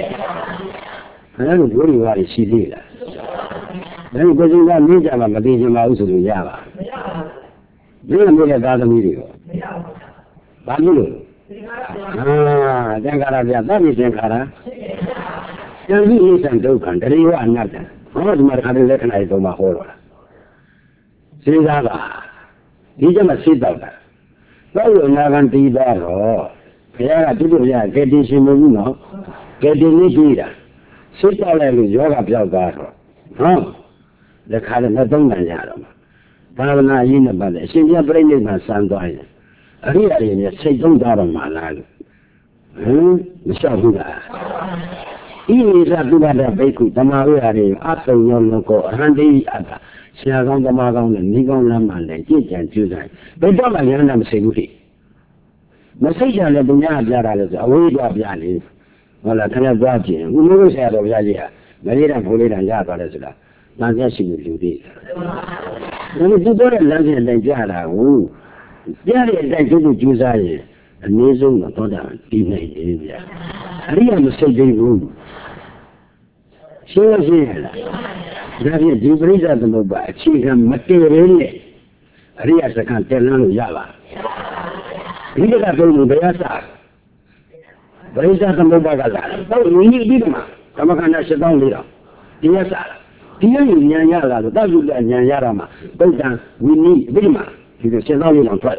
那个玻璃瓦的稀碎了。那你不是那没家嘛？没地方嘛，有时候家吧。没有没有打的没有。打没有。啊，真看了这样，那你真看了？像你一生都看，这里有安那的，我怎么看到这看来都蛮好了？谁家吧？你这么知道的？我有那个地方哦，别个这个人给的什么用呢？给的你对的，谁到来了药个比较高说，啊，那看着那东南家了嘛，他们那一年半的，现在不是那个三多人。而且人家谁种到了嘛那个，嗯，小不啦？因为啥都把它背苦，他妈为啥的？阿东要那个，俺这阿达，现在讲他妈讲的，你讲那嘛的，这讲就在，别讲了，人家们谁不会？那谁讲的东家家来的是，我也叫家里，完了他家多少钱？我没有啥多少钱，那一点苦一点家过来是了，那家是不就的？那么这多人两千来家了，哦。家里在这个就啥人，那种的多的比那人家，人家们谁这种，现在现在了，那些就不知道怎么办，去看没得人嘞，人家是看电脑里家吧，你这个都不要啥，不知道怎么办个了，到你你的嘛，咱们看那适当的了，你要啥了，第二年年了，到有两年年了嘛，不讲为你为嘛？就是现在又能出来，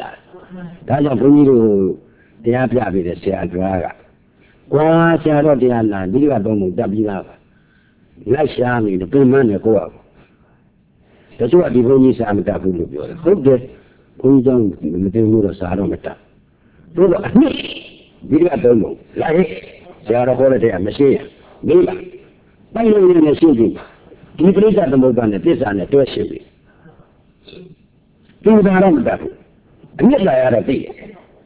ဒါကြောင့်ဘုန်းကြီးတို့တရားပြပြီးတဲ့ဆရာတော်ကကွာဆရာတော်တရားလာဒီကတော့မတက်ပြီးသားပါလိုက်ရှားနေတယ်ပြင်မနဲ့ကိုယ့်အကိုတချို့ကဒီဘုန်းကြီးစာမတက်ဘူးလို့ပြောတယ်ဟုတ်တယ်ဘုန်းကြီးကြောင့်မတင်ဘူးတော့စာတော့မတက်တို့ကအနှစ်ဒီကတော့လုံးလာဟဲ့ဆရာတော်ခေါ်တဲ့တရားမရှိရင်မေးပါပိုင်လို့ရနေရှိပြီဒီပရိသတ်သမုပ္ပါနဲ့ပြစ္ဆာနဲ့တွဲရှိပြီဒီသာတော့မတက်ဘူးအနှစ်လာရတော့သိတယ်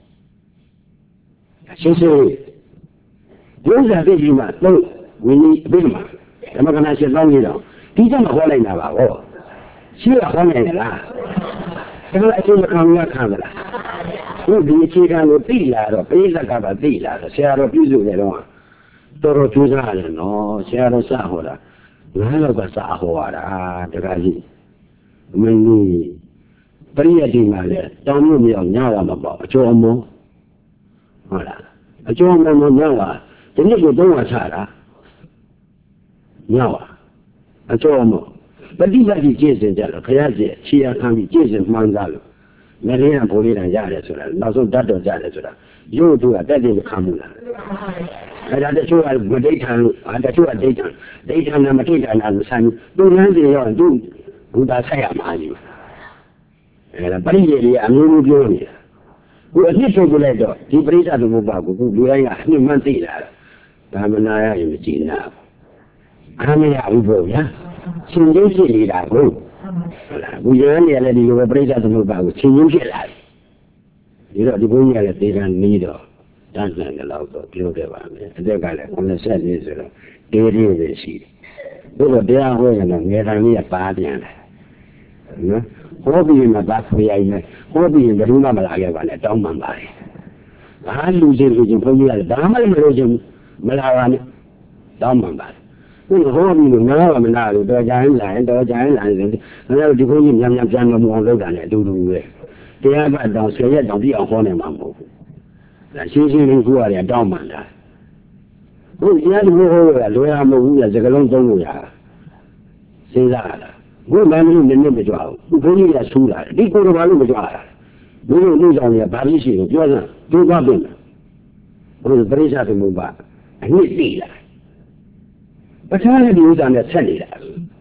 ရှင်းရှင်းဒီဥစ္စာသိကြီးမှတော့ဝင်းကြီးအပိမှာဓမ္မကနာရှင်းတော့ကြီးတော့ဒီကျမှခေါ်လိုက်တာပါဟောရှိရခေါ်နေလားဒါလည်းအချိန်မခံရခံသလားဟုတ်ဒီအခြေခံကိုသိလာတော့ပရိသတ်ကပါသိလာတော့ဆရာတော်ပြုစုနေတော့တော်တော်ကြိုးစားရတယ်နော်ဆရာတော်စဟောတာငါတော့ကစဟောရတာတခါကြီးအမင်းကြီးပရိယတ်ဒီမှာလေတောင်းလို့မရညရမှာပေါ့အကျော်မောဟုတ်လားအကျော်မောမညပါဒီနေ့ကိုသုံးဝါချတာညပါအကျော်မောပฏิပတ်ကြီးကျင့်စဉ်ကြတော့ခရကျင့်ချီရခံပြီးကျင့်စဉ်မှန်းသားလို့မရင်းကဘိုးလေးတန်ရတယ်ဆိုတာနောက်ဆုံးတတ်တော်ကြတယ်ဆိုတာရုပ်သူကတက်တယ်ခံမှုလားအဲ့ဒါတချို့ကမဒိဋ္ဌံလို့အဲတချို့ကဒိဋ္ဌံဒိဋ္ဌံနဲ့မဒိဋ္ဌံနဲ့ဆိုင်သူလမ်းစီရောသူဘုရားဆက်ရမှာကြီးအဲ့ဒါပရိယေလေးအမျိုးမျိုးပြောနေတာခုအနှစ်ထုတ်လိုက်တော့ဒီပရိသတ်သမုပ္ပါကိုခုလူတိုင်းကအနှစ်မှန်းသိလာတာဒါမနာရရင်မကြည့်နာဘူးအားမရဘူးပေါ့ဗျာရှင်ကျင်းဖြစ်နေတာကိုဟုတ်လားဘုရားနေလည်းဒီလိုပဲပရိသတ်သမုပ္ပါကိုရှင်ကျင်းဖြစ်လာတယ်ဒီတော့ဒီဘုန်းကြီးကလည်းသေကံနေတော့တန်းနိုင်တယ်လို့တော့ပြောခဲ့ပါမယ်အသက်ကလည်းကိုယ်နဲ့ဆက်နေဆိုတော့တေးသေးပဲရှိတယ်ဘုရားတရားဟောရင်တော့ငယ်တန်းလေးကပါပြန်တယ်နော်ဟောပြီးမှသာဆွေရိုင်းနေဟောပြီးရင်ဘယ်သူမှမလာခဲ့ပါနဲ့တောင်းပန်ပါတယ်ဘာလူချင်းလူချင်းဘုန်းကြီးကလည်းဒါမှမလို့ချင်းမလာပါနဲ့တောင်းပန်ပါတယ်ဘုရားဟောပြီးလို့ငါကမလာလို့တော်ကြရင်လာရင်တော်ကြရင်လာရင်ငါတို့ဒီဘုန်းကြီးညံ့ညံ့ပြန်လို့မအောင်လုပ်တာနဲ့အတူတူပဲတရားကတောင်းဆွေရက်တောင်းပြအောင်ဟောနေမှာမဟုတ်ဘူးဒါရှင်းရှင်းလေးကိုရတယ်တောင်းပန်တာဘုရားဒီဘုရားဟောရလွယ်ရမဟုတ်ဘူးစကလုံးသုံးလို့ရစဉ်းစားရတာဘုရားမင်းနည်းနည်းမကြွအောင်ဘုန်းကြီးကဆူးလာတယ်ဒီကိုယ်တော်ဘာလို့မကြွတာဘုရားလူဆောင်တွေကဘာလို့ရှိလို့ပြောစမ်းဒုက္ခပြင်ဘုရားပရိစ္ဆာသမုပ္ပါအနှစ်သိလာပဋ္ဌာန်းဒီဥစ္စာနဲ့ဆက်နေတာ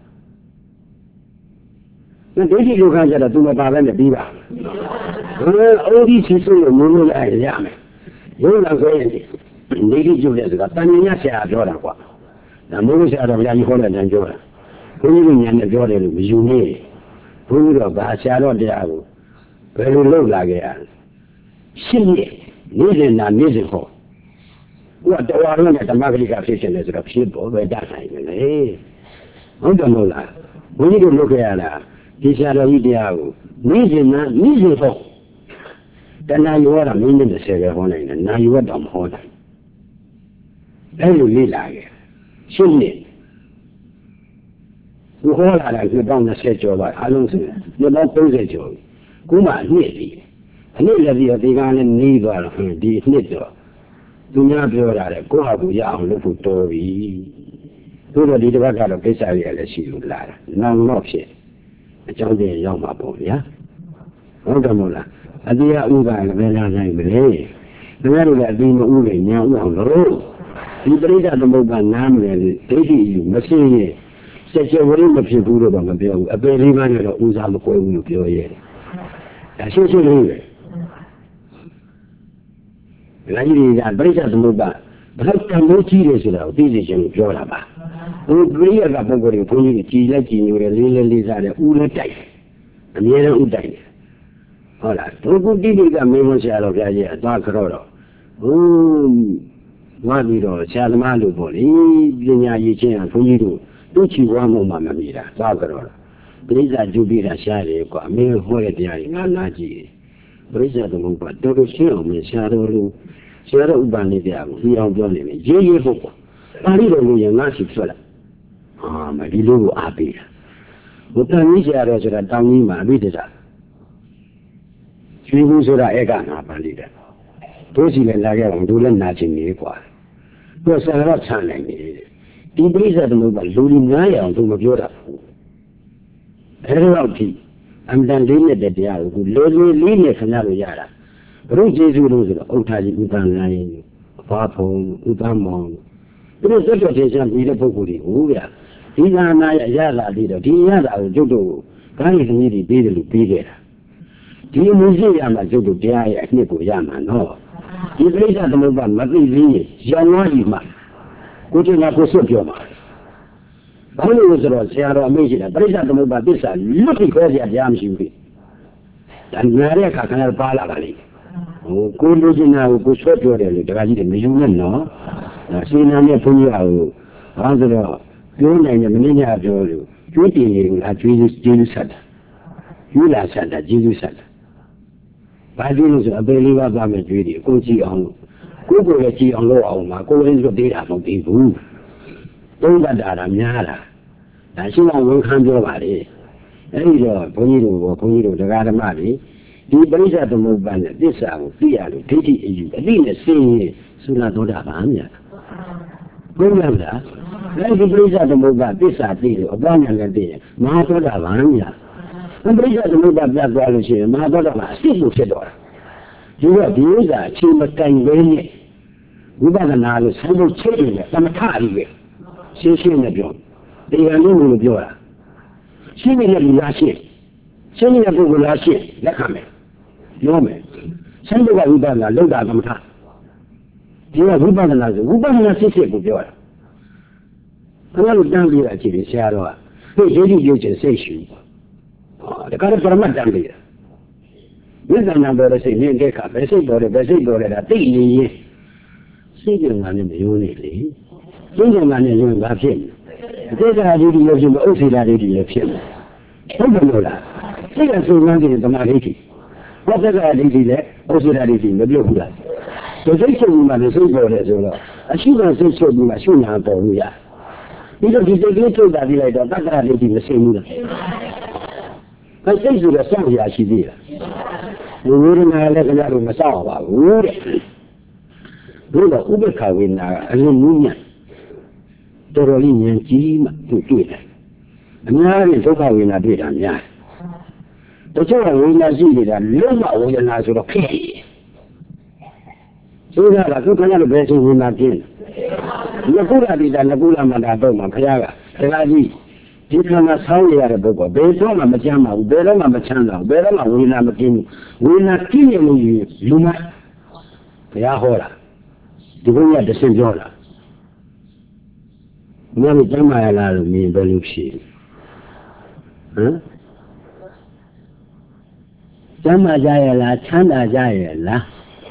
နော်ဒိဋ္ဌိဒုက္ခကြတော့သူမပါပဲနဲ့ပြီးပါဘယ်အိုဒီရှိဆိုလို့မျိုးမျိုးလိုက်ရမယ်ရုပ်လာဆိုရင်ဒိဋ္ဌိကျုပ်တဲ့စကားတဏှာဆရာပြောတာကွာဒါမိုးဆရာတော်ဘုရားကြီးခေါ်တဲ့အတိုင်းပြောတာဘုန်းကြီးကညာနဲ့ပြောတယ်လို့မယူနေဘုန်းကြီးတော့ဗာဆရာတော်တရားကိုဘယ်လိုလုပ်လာခဲ့ရရှင်းနေနေ့စဉ်နာနေ့စဉ်ဟောဘုရားတော်တော်နဲ့ဓမ္မဂရိကဖြစ်ရှင်တယ်ဆိုတော့ဖြစ်ပေါ်ပဲတတ်နိုင်တယ်လေဟုတ်တယ်မဟုတ်လားဘုန်းကြီးတို့လုပ်ခဲ့ရတာဒီဆရာတော်ကြီးတရားကိုနေ့စဉ်နာနေ့စဉ်ဟောတဏှာယောတာမိနစ်တစ်ဆယ်ပဲဟောနိုင်တယ်နာယောတော့မဟောနိုင်အဲ့လိုလေ့လာခဲ့ရှင်းနေဘုဟောလာတာနှစ်ပေါင်း၂၀ကျော်ပါအလုံးစုံနှစ်ပေါင်း၃၀ကျော်ခုမှအနှစ်ပြီအနှစ်လည်းပြီးတော့ဒီကနေ့နေသွားတော့ဒီနှစ်တော့သူများပြောတာလေကိုယ့်ဟာကိုယ်ရအောင်လုပ်ဖို့တော်ပြီတို့တော့ဒီတစ်ပတ်ကတော့ကိစ္စတွေလည်းရှိလို့လာတာနောင်တော့ဖြစ်အကြောင်းတည်းရောက်မှာပေါ့ဗျာဟုတ်တယ်မို့လားအတိအဥပါလည်းပဲလာနိုင်မလဲခင်ဗျားတို့လည်းအတိမဥလေညာဥအောင်လို့ဒီပရိသတ်သမုပ္ပါနားမလဲဒိဋ္ဌိမစင်းရဲ့စက်ချဝရိမဖြစ်ဘူးလို့တော့မပြောဘူးအပေလေးပါးနဲ့တော့ဦးစားမကွဲဘူးလို့ပြောရဲတယ်ဒါရှင်းရှင်းလေးပဲလာကြီးတွေကပရိသတ်သမုပ္ပါဘယ်တော့တန်ဖိုးကြီးတယ်ဆိုတာကိုသိစေချင်လို့ပြောတာပါဟိုပရိယတ်ကပုဂ္ဂိုလ်တွေဘုန်းကြီးကြီးလက်ကြီးညိုတယ်လေးလေးလေးစားတယ်ဦးလည်းတိုက်အမြဲတမ်းဦးတိုက်တယ်ဟုတ်လားဘုကုတိတိကမင်းမဆရာတော်ဘုရားကြီးအသွားကြောတော့ဟိုးဝါပြီးတော့ဆရာသမားလို့ပေါ့လေပညာရည်ချင်းဘုန်းကြီးတို့တို့ချီဝါမှုမှမမြည်တာသွားကြောတော့ပရိစ္ဆာကျူပြီးတာရှားတယ်ကွာအမင်းဟောတဲ့တရားကြီးငါနာကြည့်ပရိစ္ဆာသမုပ္ပါတော်တော်ရှင်းအောင်မဆရာတော်လို့ဆရာတော်ဥပ္ပန္နိတရားကိုပြီးအောင်ပြောနေတယ်ရေးရေးဟုတ်ကွာပါဠိတော်ကိုရငါရှိထွက်လာအာမဒီလိုကိုအားပေးတာဘုရားကြီးဆရာတော်ဆိုတာတောင်းကြီးမှာအဘိဓိတာကျွေးဘူးဆိုတာဧကနာပါဠိတယ်တို့စီလည်းလာခဲ့အောင်တို့လည်းနာချင်နေကွာသူဆရာတော်ဆန်နိုင်နေတယ်ဒီပရိစ္ဆာသမုပ္ပါလူလူများရအောင်သူမပြောတာဘူးအဲဒါတော့ဒီအမှန်တန်လေးနဲ့တရားကိုလူလူလေးနဲ့ခဏလို့ရတာဘုရားကျေးဇူးလို့ဆိုတော့ဥထာကြီးဥပ္ပန်လိုင်းဘာဖုံဥပ္ပန်မောင်သူတို့သက်တော်ထေချမ်းပြီးတဲ့ပုဂ္ဂိုလ်တွေဟုတ်ဗျဒီသာနာရရလာပြီးတော့ဒီရတာကိုကျုပ်တို့ကိုကာယသမီးတွေပြီးတယ်လို့ပြီးခဲ့တာဒီအမှုရှိရမှာကျုပ်တို့တရားရဲ့အနှစ်ကိုရမှာနော်ဒီပြိဿသမုပ္ပါမသိသေးရင်ရောင်သွားပြီမှကိုယ်တင်ကကိုယ်ဆွတ်ပြောမှာဘာလို့လဲဆိုတော့ဆရာတော်အမေရှိတာပြိဿသမုပ္ပါသစ္စာလွတ်ပြီးခေါ်စရာတရားမရှိဘူးဒါညာတဲ့အခါခဏပါလာတာလေဟိုကိုလူချင်းနာကိုကိုဆွတ်ပြောတယ်လို့တခါကြီးတယ်မယူနဲ့နော်စေနာနဲ့ဘုန်းကြီးကဘာဆိုတော့ပြောနိုင်တယ်မင်းညာပြောလို့ကျွေးတင်ရင်လားကျွေးကျေးဇူးဆက်တာယူလာဆက်တာကျေးဇူးဆက်တာဘာကျွေးလို့ဆိုအပေလေးပါးသွားမယ်ကျွေးတယ်ကိုကြည့်အောင်ကိုကိုလည်းကြည့်အောင်လုပ်အောင်ပါကိုလည်းဆိုသေးတာမဟုတ်သေးဘူးသုံးတတ်တာကများတာဒါရှိမှဝန်ခံပြောပါလေအဲ့ဒီတော့ဘုန်းကြီးတို့ဘုန်းကြီးတို့တရားဓမ္မတွေဒီပရိစ္ဆေသမုပ္ပါဒ်နဲ့သစ္စာကိုသိရလို့ဒိဋ္ဌိအယူအတိနဲ့သိရင်သုလာသောတာပန်များဘုန်းကြီးလားအဲ့ဒီပရိစ္ဆေသမုပ္ပါဒ်သစ္စာသိလို့အပ္ပညာနဲ့သိရင်မဟာသောတာပန်များပရိစ္ဆေသမုပ္ပါဒ်ပြတ်သွားလို့ရှိရင်မဟာသောတာပန်အစစ်လို့ဖြစ်တော့တာဒီတော့ဒီဥစ္စာအချိန်မတိုင်ပဲနဲ့ဝိပဿနာလို့ဆုံးဖို့ချိန်နေတယ်သမထအကြီးပဲရှင်းရှင်းနဲ့ပြောတရားလုံးလို့ပြောတာရှင်းနေတဲ့လူလားရှင်းရှင်းနေတဲ့ပုဂ္ဂိုလ်လားရှင်းလက်ခံမယ်ပြောမယ်ရှင်းတဲ့ဝိပဿနာလောက်တာသမထဒီကဝိပဿနာဆိုဝိပဿနာစစ်စစ်ကိုပြောတာခဏလို့တန်းပြီးတာကြည့်ပြီးဆရာတော်ကဒီရေးကြည့်ရုပ်ချင်းစိတ်ရှူဟောဒါကလည်းပရမတ်တန်းပြီးတာဝိသနာပေါ်တဲ့စိတ်နဲ့တဲ့ခါပဲစိတ်ပေါ်တယ်ပဲစိတ်ပေါ်တယ်ဒါသိနေရင်စိတ်ကငါနဲ့မယုံနေလေစိတ်ကငါနဲ့ယုံဘာဖြစ်လဲအတိတ်ကဒိဋ္ဌိလည်းဖြစ်မယ်ဥစ္စေတာဒိဋ္ဌိလည်းဖြစ်မယ်ဟုတ်တယ်လို့လားစိတ်ကစုံစမ်းကြည့်ရင်သမာဓိဋ္ဌိဘုရားကဒိဋ္ဌိလည်းဥစ္စေတာဒိဋ္ဌိမပြုတ်ဘူးလားဒီစိတ်ချုပ်ပြီးမှလည်းစိတ်ပေါ်တယ်ဆိုတော့အရှိကစိတ်ချုပ်ပြီးမှရှုညာပေါ်လို့ရပြီးတော့ဒီစိတ်ကလေးချုပ်တာပြီးလိုက်တော့တက္ကရာဒိဋ္ဌိမစိမ့်ဘူးလားအဲစိတ်ဆိုတော့စောင့်ရရှိသေးလားဒီဝိရဏလည်းခင်ဗျားတို့မစောင့်ပါဘူးတဲ့ဘုရားဥပ္ပခာဝေနာကအလုံးမူးညံ့တော်တော်လေးဉာဏ်ကြီးမှတွေ့တွေ့တယ်အများကြီးဒုက္ခဝေနာတွေ့တာများတချို့ကဝေနာရှိနေတာလုံးဝဝေနာဆိုတော့ဖြစ်ဆိုကြတာသူခင်ဗျားတို့ဘယ်ဆိုဝေနာပြင်းငကုရတိတာငကုရမန္တာတော့မှာခရကတရားကြီးဒီကံကဆောင်းရတဲ့ပုဂ္ဂိုလ်ဘယ်တော့မှမချမ်းပါဘူးဘယ်တော့မှမချမ်းသာဘူးဘယ်တော့မှဝေနာမกินဘူးဝေနာกินရလို့လူမဘုရားဟောတာဒီဘုရားတဆင့်ပြောတာမင်းကျမ်းမာရလားလို့မြင်ဘယ်လိုဖြစ်ဟမ်ကျမ်းမာကြရလားချမ်းသာကြရလား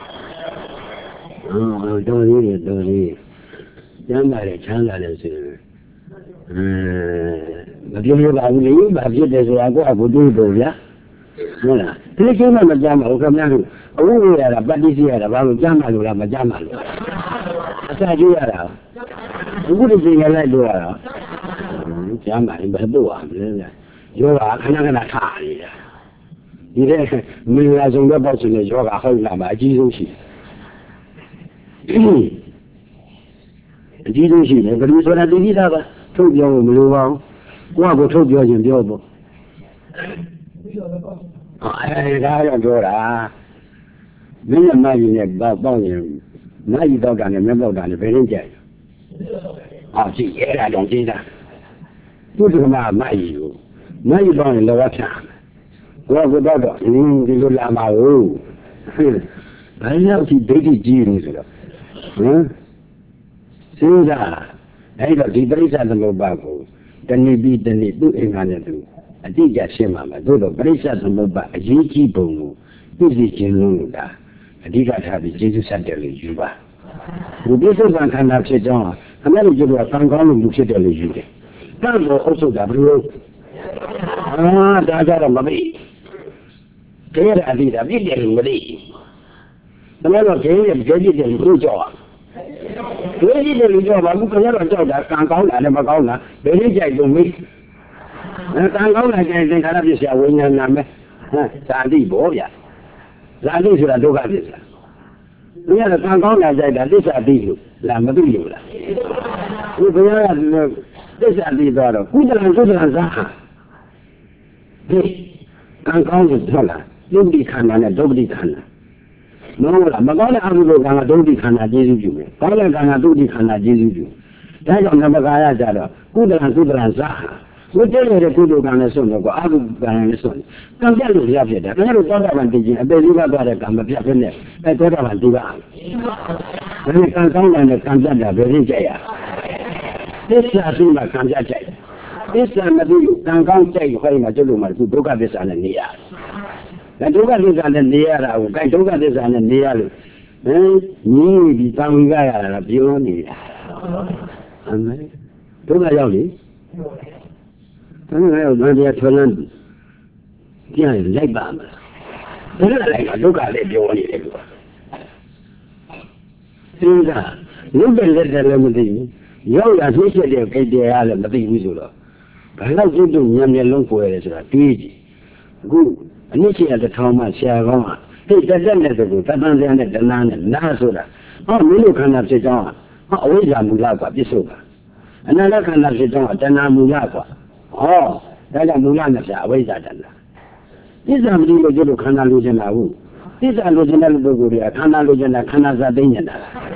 ဟောတော်သေးတယ်တော်သေးကျမ်းမာတယ်ချမ်းသာတယ်ဆိုရင်အင်းမပြောရပါဘူးလေဘာဖြစ်တယ်ဆိုတာကိုအဘုဒ္ဓတို့ဗျာဟုတ်လားဒီလိုကျမ်းမာမကျမ်းမာဘူးခင်ဗျားတို့အဝိဝေရတာပတ္တိစီရတာဘာလို့ကျမ်းမာလို့လားမကျမ်းမာလို့အစာကျွေးရတာအခုဒီချိန်ရလိုက်လို့ရတာကျမ်းမာရင်ဘယ်တော့အောင်လဲဗျာယောဂခဏခဏထားနေတာဒီတဲ့မင်္ဂလာဆောင်တဲ့ပေါ့ရှင်ရဲ့ယောဂဟုတ်လားမအကြီးဆုံးရှိအကြီးဆုံးရှိတယ်ဘယ်လိုဆိုတာသိကြတာပါထုတ်ပြောလို့မလိုပါဘူးကိုယ့်ကိုထုတ်ပြောခြင်းပြောပေါ့အဲဒါရောပြောတာမင်းကမကြီးနဲ့ပေါ့ပေါ့ရင်မကြီးတော့တာနဲ့မပေါ့တာနဲ့ဘယ်ရင်းကြိုက်အာကြည့်အဲ့ဒါတော့ကြည့်တာသူ့ကမှမကြီးကိုမကြီးပေါ့ရင်လောကဖြာကိုယ့်ကိုတော့တော့ဒီလိုလာမှာဟုတ်ဘယ်ရောက်ဒီဒိဋ္ဌိကြီးလို့ဆိုတော့ဟမ်စဉ်းစားအဲ့တော့ဒီပရိစ္ဆာသမုပ္ပါကိုတဏှိပြီးတဏှိသူ့အင်္ဂါနဲ့သူအတိအကျရှင်းပါမယ်သို့တော့ပရိစ္ဆာသမုပ္ပါအရေးကြီးပုံကိုသိသိချင်းလုံးလို့ဒါအဓိကထားပြီးကျေးဇူးဆက်တယ်လို့ယူပါဒီပိဿကခန္ဓာဖြစ်ကြောင်းခမလို့ကျတော့ကံကောင်းလို့လူဖြစ်တယ်လို့ယူတယ်တန်ဖို့အုပ်စုတာဘယ်လိုအာဒါကြတော့မသိခဲရအတိတာပြည့်တယ်လို့မသိခမလို့ခဲရကြည့်ကြည့်တယ်လို့ကြောက်ဒိဋ္ဌိတွေကြောပါဘူးခင်ဗျားတို့ကြောက်တာကံကောင်းတာလည်းမကောင်းတာဘယ်လိုကြိုက်လို့မေးအဲကံကောင်းတာကြိုက်သင်္ခါရပစ္စယဝိညာဏမယ်ဟမ်ဇာတိဘောဗျာဇာတိဆိုတာဒုက္ခပစ္စယဘုရားကကံကောင်းတာကြိုက်တာသစ္စာတိလို့လာမသိလို့လားဒီဘုရားကသစ္စာတိသွားတော့ကုသလံကုသလံဇာဒီကံကောင်းလို့ဟုတ်လားဒုပ္ပတိခန္ဓာနဲ့ဒုပ္ပတိခန္ဓာလားမကောင်းတဲ့အမှုကံကဒုတိခန္ဓာကျေစုပြုမယ်ကောင်းတဲ့ကံကဒုတိခန္ဓာကျေစုပြုဒါကြောင့်နမကာယကြတော့ကုသလံကုသလံဇာကိုတည်းရဲ့ကုသိုလ်ကံနဲ့ဆွလို့ကအကုကံနဲ့ဆွကံပြတ်လို့ရဖြစ်တယ်ဒါကြောင့်သောတာပန်တည်ခြင်းအပေလေးပါးသွားတဲ့ကံမပြတ်ဖြစ်နဲ့အဲသောတာပန်တည်ပါဒါနဲ့ကံကောင်းတဲ့ကံပြတ်တာဘယ်ရင်ကြိုက်ရသစ္စာသိမှကံပြတ်ကြိုက်သစ္စာမသိကံကောင်းကြိုက်ခိုင်းမှကျွတ်လို့မှသူဒုက္ခသစ္စာနဲ့နေရတယ်ဒါဒုက္ခသစ္စာနဲ့နေရတာကိုအဲဒုက္ခသစ္စာနဲ့နေရလို့ဟမ်ညီးပြီးတောင်းကြရတာပြောနေတာအမေဒုက္ခရောက်လေဒါနဲ့လည်းဘာတရားထွန်းလန်းပြန်လိုက်ပါမလားဒါနဲ့လည်းဒုက္ခလည်းပြောနေတယ်ကွာသင်္ကလုတ်တဲ့လက်တယ်လည်းမသိဘူးရောက်ရဆွေးချက်တဲ့ကိတ္တရလည်းမသိဘူးဆိုတော့ဘာလို့ကျွတ်တုံညံမျက်လုံးကိုရတယ်ဆိုတာတွေးကြည့်အခုအနည်းရှိတဲ့ထောင်မှဆရာကောင်းကဟိတ်တက်တက်နဲ့တူတပန်းစရာနဲ့တနာနဲ့နားဆိုတာဟောမင်းတို့ခန္ဓာဖြစ်ကြောင်းဟောအဝိဇ္ဇာမူလကွာပြစ္ဆုတ်ကအနန္တခန္ဓာဖြစ်ကြောင်းတဏှာမူလကွာဟောဒါကြောင့်မူလနဲ့ဆရာအဝိဇ္ဇာတဏှာသစ္စာမတိလို့ကျွတ်လို့ခန္ဓာလိုချင်တာဟုတ်သစ္စာလိုချင်တဲ့ပုဂ္ဂိုလ်တွေကခန္ဓာလိုချင်တာခန္ဓာစားသိနေတာ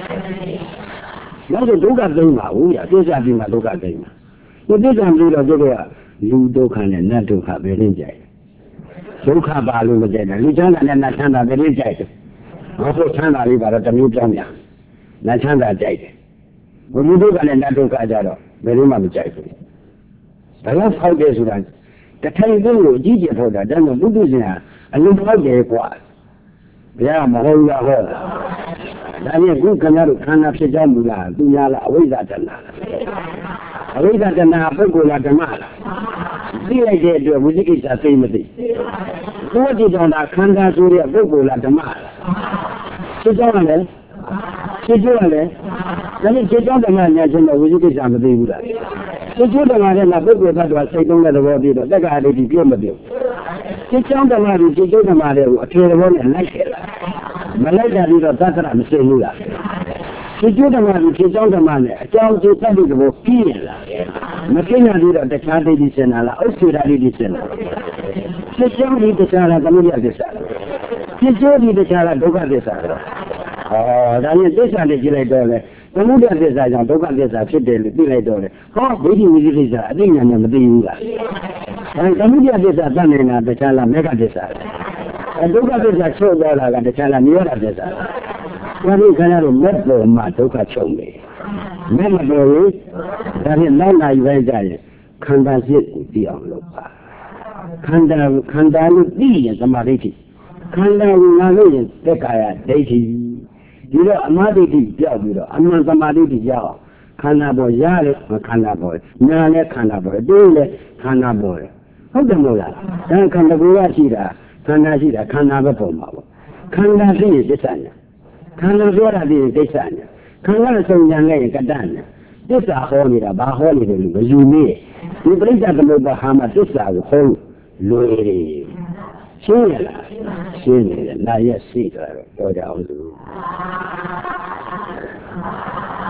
နောက်တော့ဒုက္ခသိမှာဟုတ်ရသစ္စာပြီးမှဒုက္ခသိမှာဒီသစ္စာပြီးတော့ကျွတ်ကလူဒုက္ခနဲ့နတ်ဒုက္ခပဲရင်းကြိုက်ဒုက္ခပါလို့မကြိုက်ဘူးလူချမ်းသာနဲ့နတ်ချမ်းသာပဲရင်းကြိုက်တယ်ဘာလို့ချမ်းသာလေးပါတော့တမျိုးပြောင်းပြန်နတ်ချမ်းသာကြိုက်တယ်ဘုလူဒုက္ခနဲ့နတ်ဒုက္ခကြတော့ဘယ်လိုမှမကြိုက်ဘူးဘယ်လောက်ဖောက်တယ်ဆိုတာတထိုင်ကိုအကြီးကျယ်ဖောက်တာဒါကြောင့်ဘုဒ္ဓရှင်ဟာအလုံးဖောက်တယ်ကွာဘုရားမဟုတ်လားဟောဒါနဲ့ခုခင်ဗျားတို့ခန္ဓာဖြစ်ကြမူလားသူများလားအဝိဇ္ဇာတဏှာလားအဝိဇ္ဇာတဏှာပုဂ္ဂိုလ်လားဓမ္မလားသိလိုက်တဲ့အတွက်ဝိသိကိစ္စသိမသိဘုရားကြည်တော်တာခန္ဓာဆိုတဲ့ပုဂ္ဂိုလ်လားဓမ္မလားဖြစ်ကြောင်းလည်းဖြစ်ကြောင်းလည်းဒါနဲ့ဖြစ်ကြောင်းဓမ္မညာချင်းတော့ဝိသိကိစ္စမသိဘူးလားဖြစ်ကြောင်းဓမ္မနဲ့ပုဂ္ဂိုလ်သတ္တဝါစိတ်သုံးတဲ့သဘောပြီးတော့တက္ကရာလေးဒီပြည့်မပြည့်ဖြစ်ကြောင်းဓမ္မဒီဖြစ်ကြောင်းဓမ္မတွေကိုအထေသဘောနဲ့လိုက်ခဲ့လားမလိုက်ကြပြီးတော့သတ္တရမစိတ်ဘူးလားဖြစ်ကြောင်းဓမ္မဒီဖြစ်ကြောင်းဓမ္မနဲ့အကြောင်းကျိုးတတ်တဲ့သဘောပြီးရလားမပြည့်ရသေးတော့တခြားဒိဋ္ဌိစင်လာလားဥစ္စေရာဒိဋ္ဌိစင်လာဖြစ်ကြောင်းဒီတခြားလားသမုဒယသစ္စာဖြစ်ကြောင်းဒီတခြားလားဒုက္ခသစ္စာဟောဒါနဲ့သစ္စာတွေကြည့်လိုက်တော့လေသမုဒယသစ္စာကြောင့်ဒုက္ခသစ္စာဖြစ်တယ်လို့သိလိုက်တော့လေဟောဒိဋ္ဌိဝိသိကိစ္စအသိဉာဏ်နဲ့မသိဘူးလားအဲသမုဒယသစ္စာတတ်နေတာတခြားလားမေဃသစ္စာအဲဒုက္ခသစ္စာချုပ်သွားတာကတခြားလားနိရောဓသစ္စာဒါနဲ့ခင်ဗျားတို့မဲ့ပေါ်မှာဒုက္ခချုပ်နေမဲ့မပေါ်ဘူးဒါနဲ့နောက်လာယူလိုက်ကြရင်ခန္ဓာစိတ်ကိုသိအောင်လုပ်ပါခန္ဓာခန္ဓာလို့သိရင်သမာဓိဋ္ဌိခန္ဓာကိုနာလို့ရင်သက်ကာယဒိဋ္ဌိဒီတော့အမှားဒိဋ္ဌိပြောက်ပြီးတော့အမှန်သမာဓိဋ္ဌိရောက်ခန္ဓာပေါ်ရတယ်ခန္ဓာပေါ်နာလည်းခန္ဓာပေါ်တွေးလည်းခန္ဓာပေါ်တယ်ဟုတ်တယ်မဟုတ်လားဒါခန္ဓာကိုယ်ကရှိတာခန္ဓာရှိတာခန္ဓာပဲပေါ်မှာပေါ့ခန္ဓာရှိရင်သစ္စာညာခန္ဓာပြောတာဒီသစ္စာညာခန္ဓာနဲ့စုံညာနဲ့ကတ္တညာသစ္စာဟောနေတာဘာဟောနေတယ်လို့မယူနေဒီပရိစ္ဆသမုပ္ပါဟာမှာသစ္စာကိုဟောလွယ်တယ်ရှင်းရလားရှင်းတယ်နာရက်ရှိတာတော့ပြောကြအောင်လို့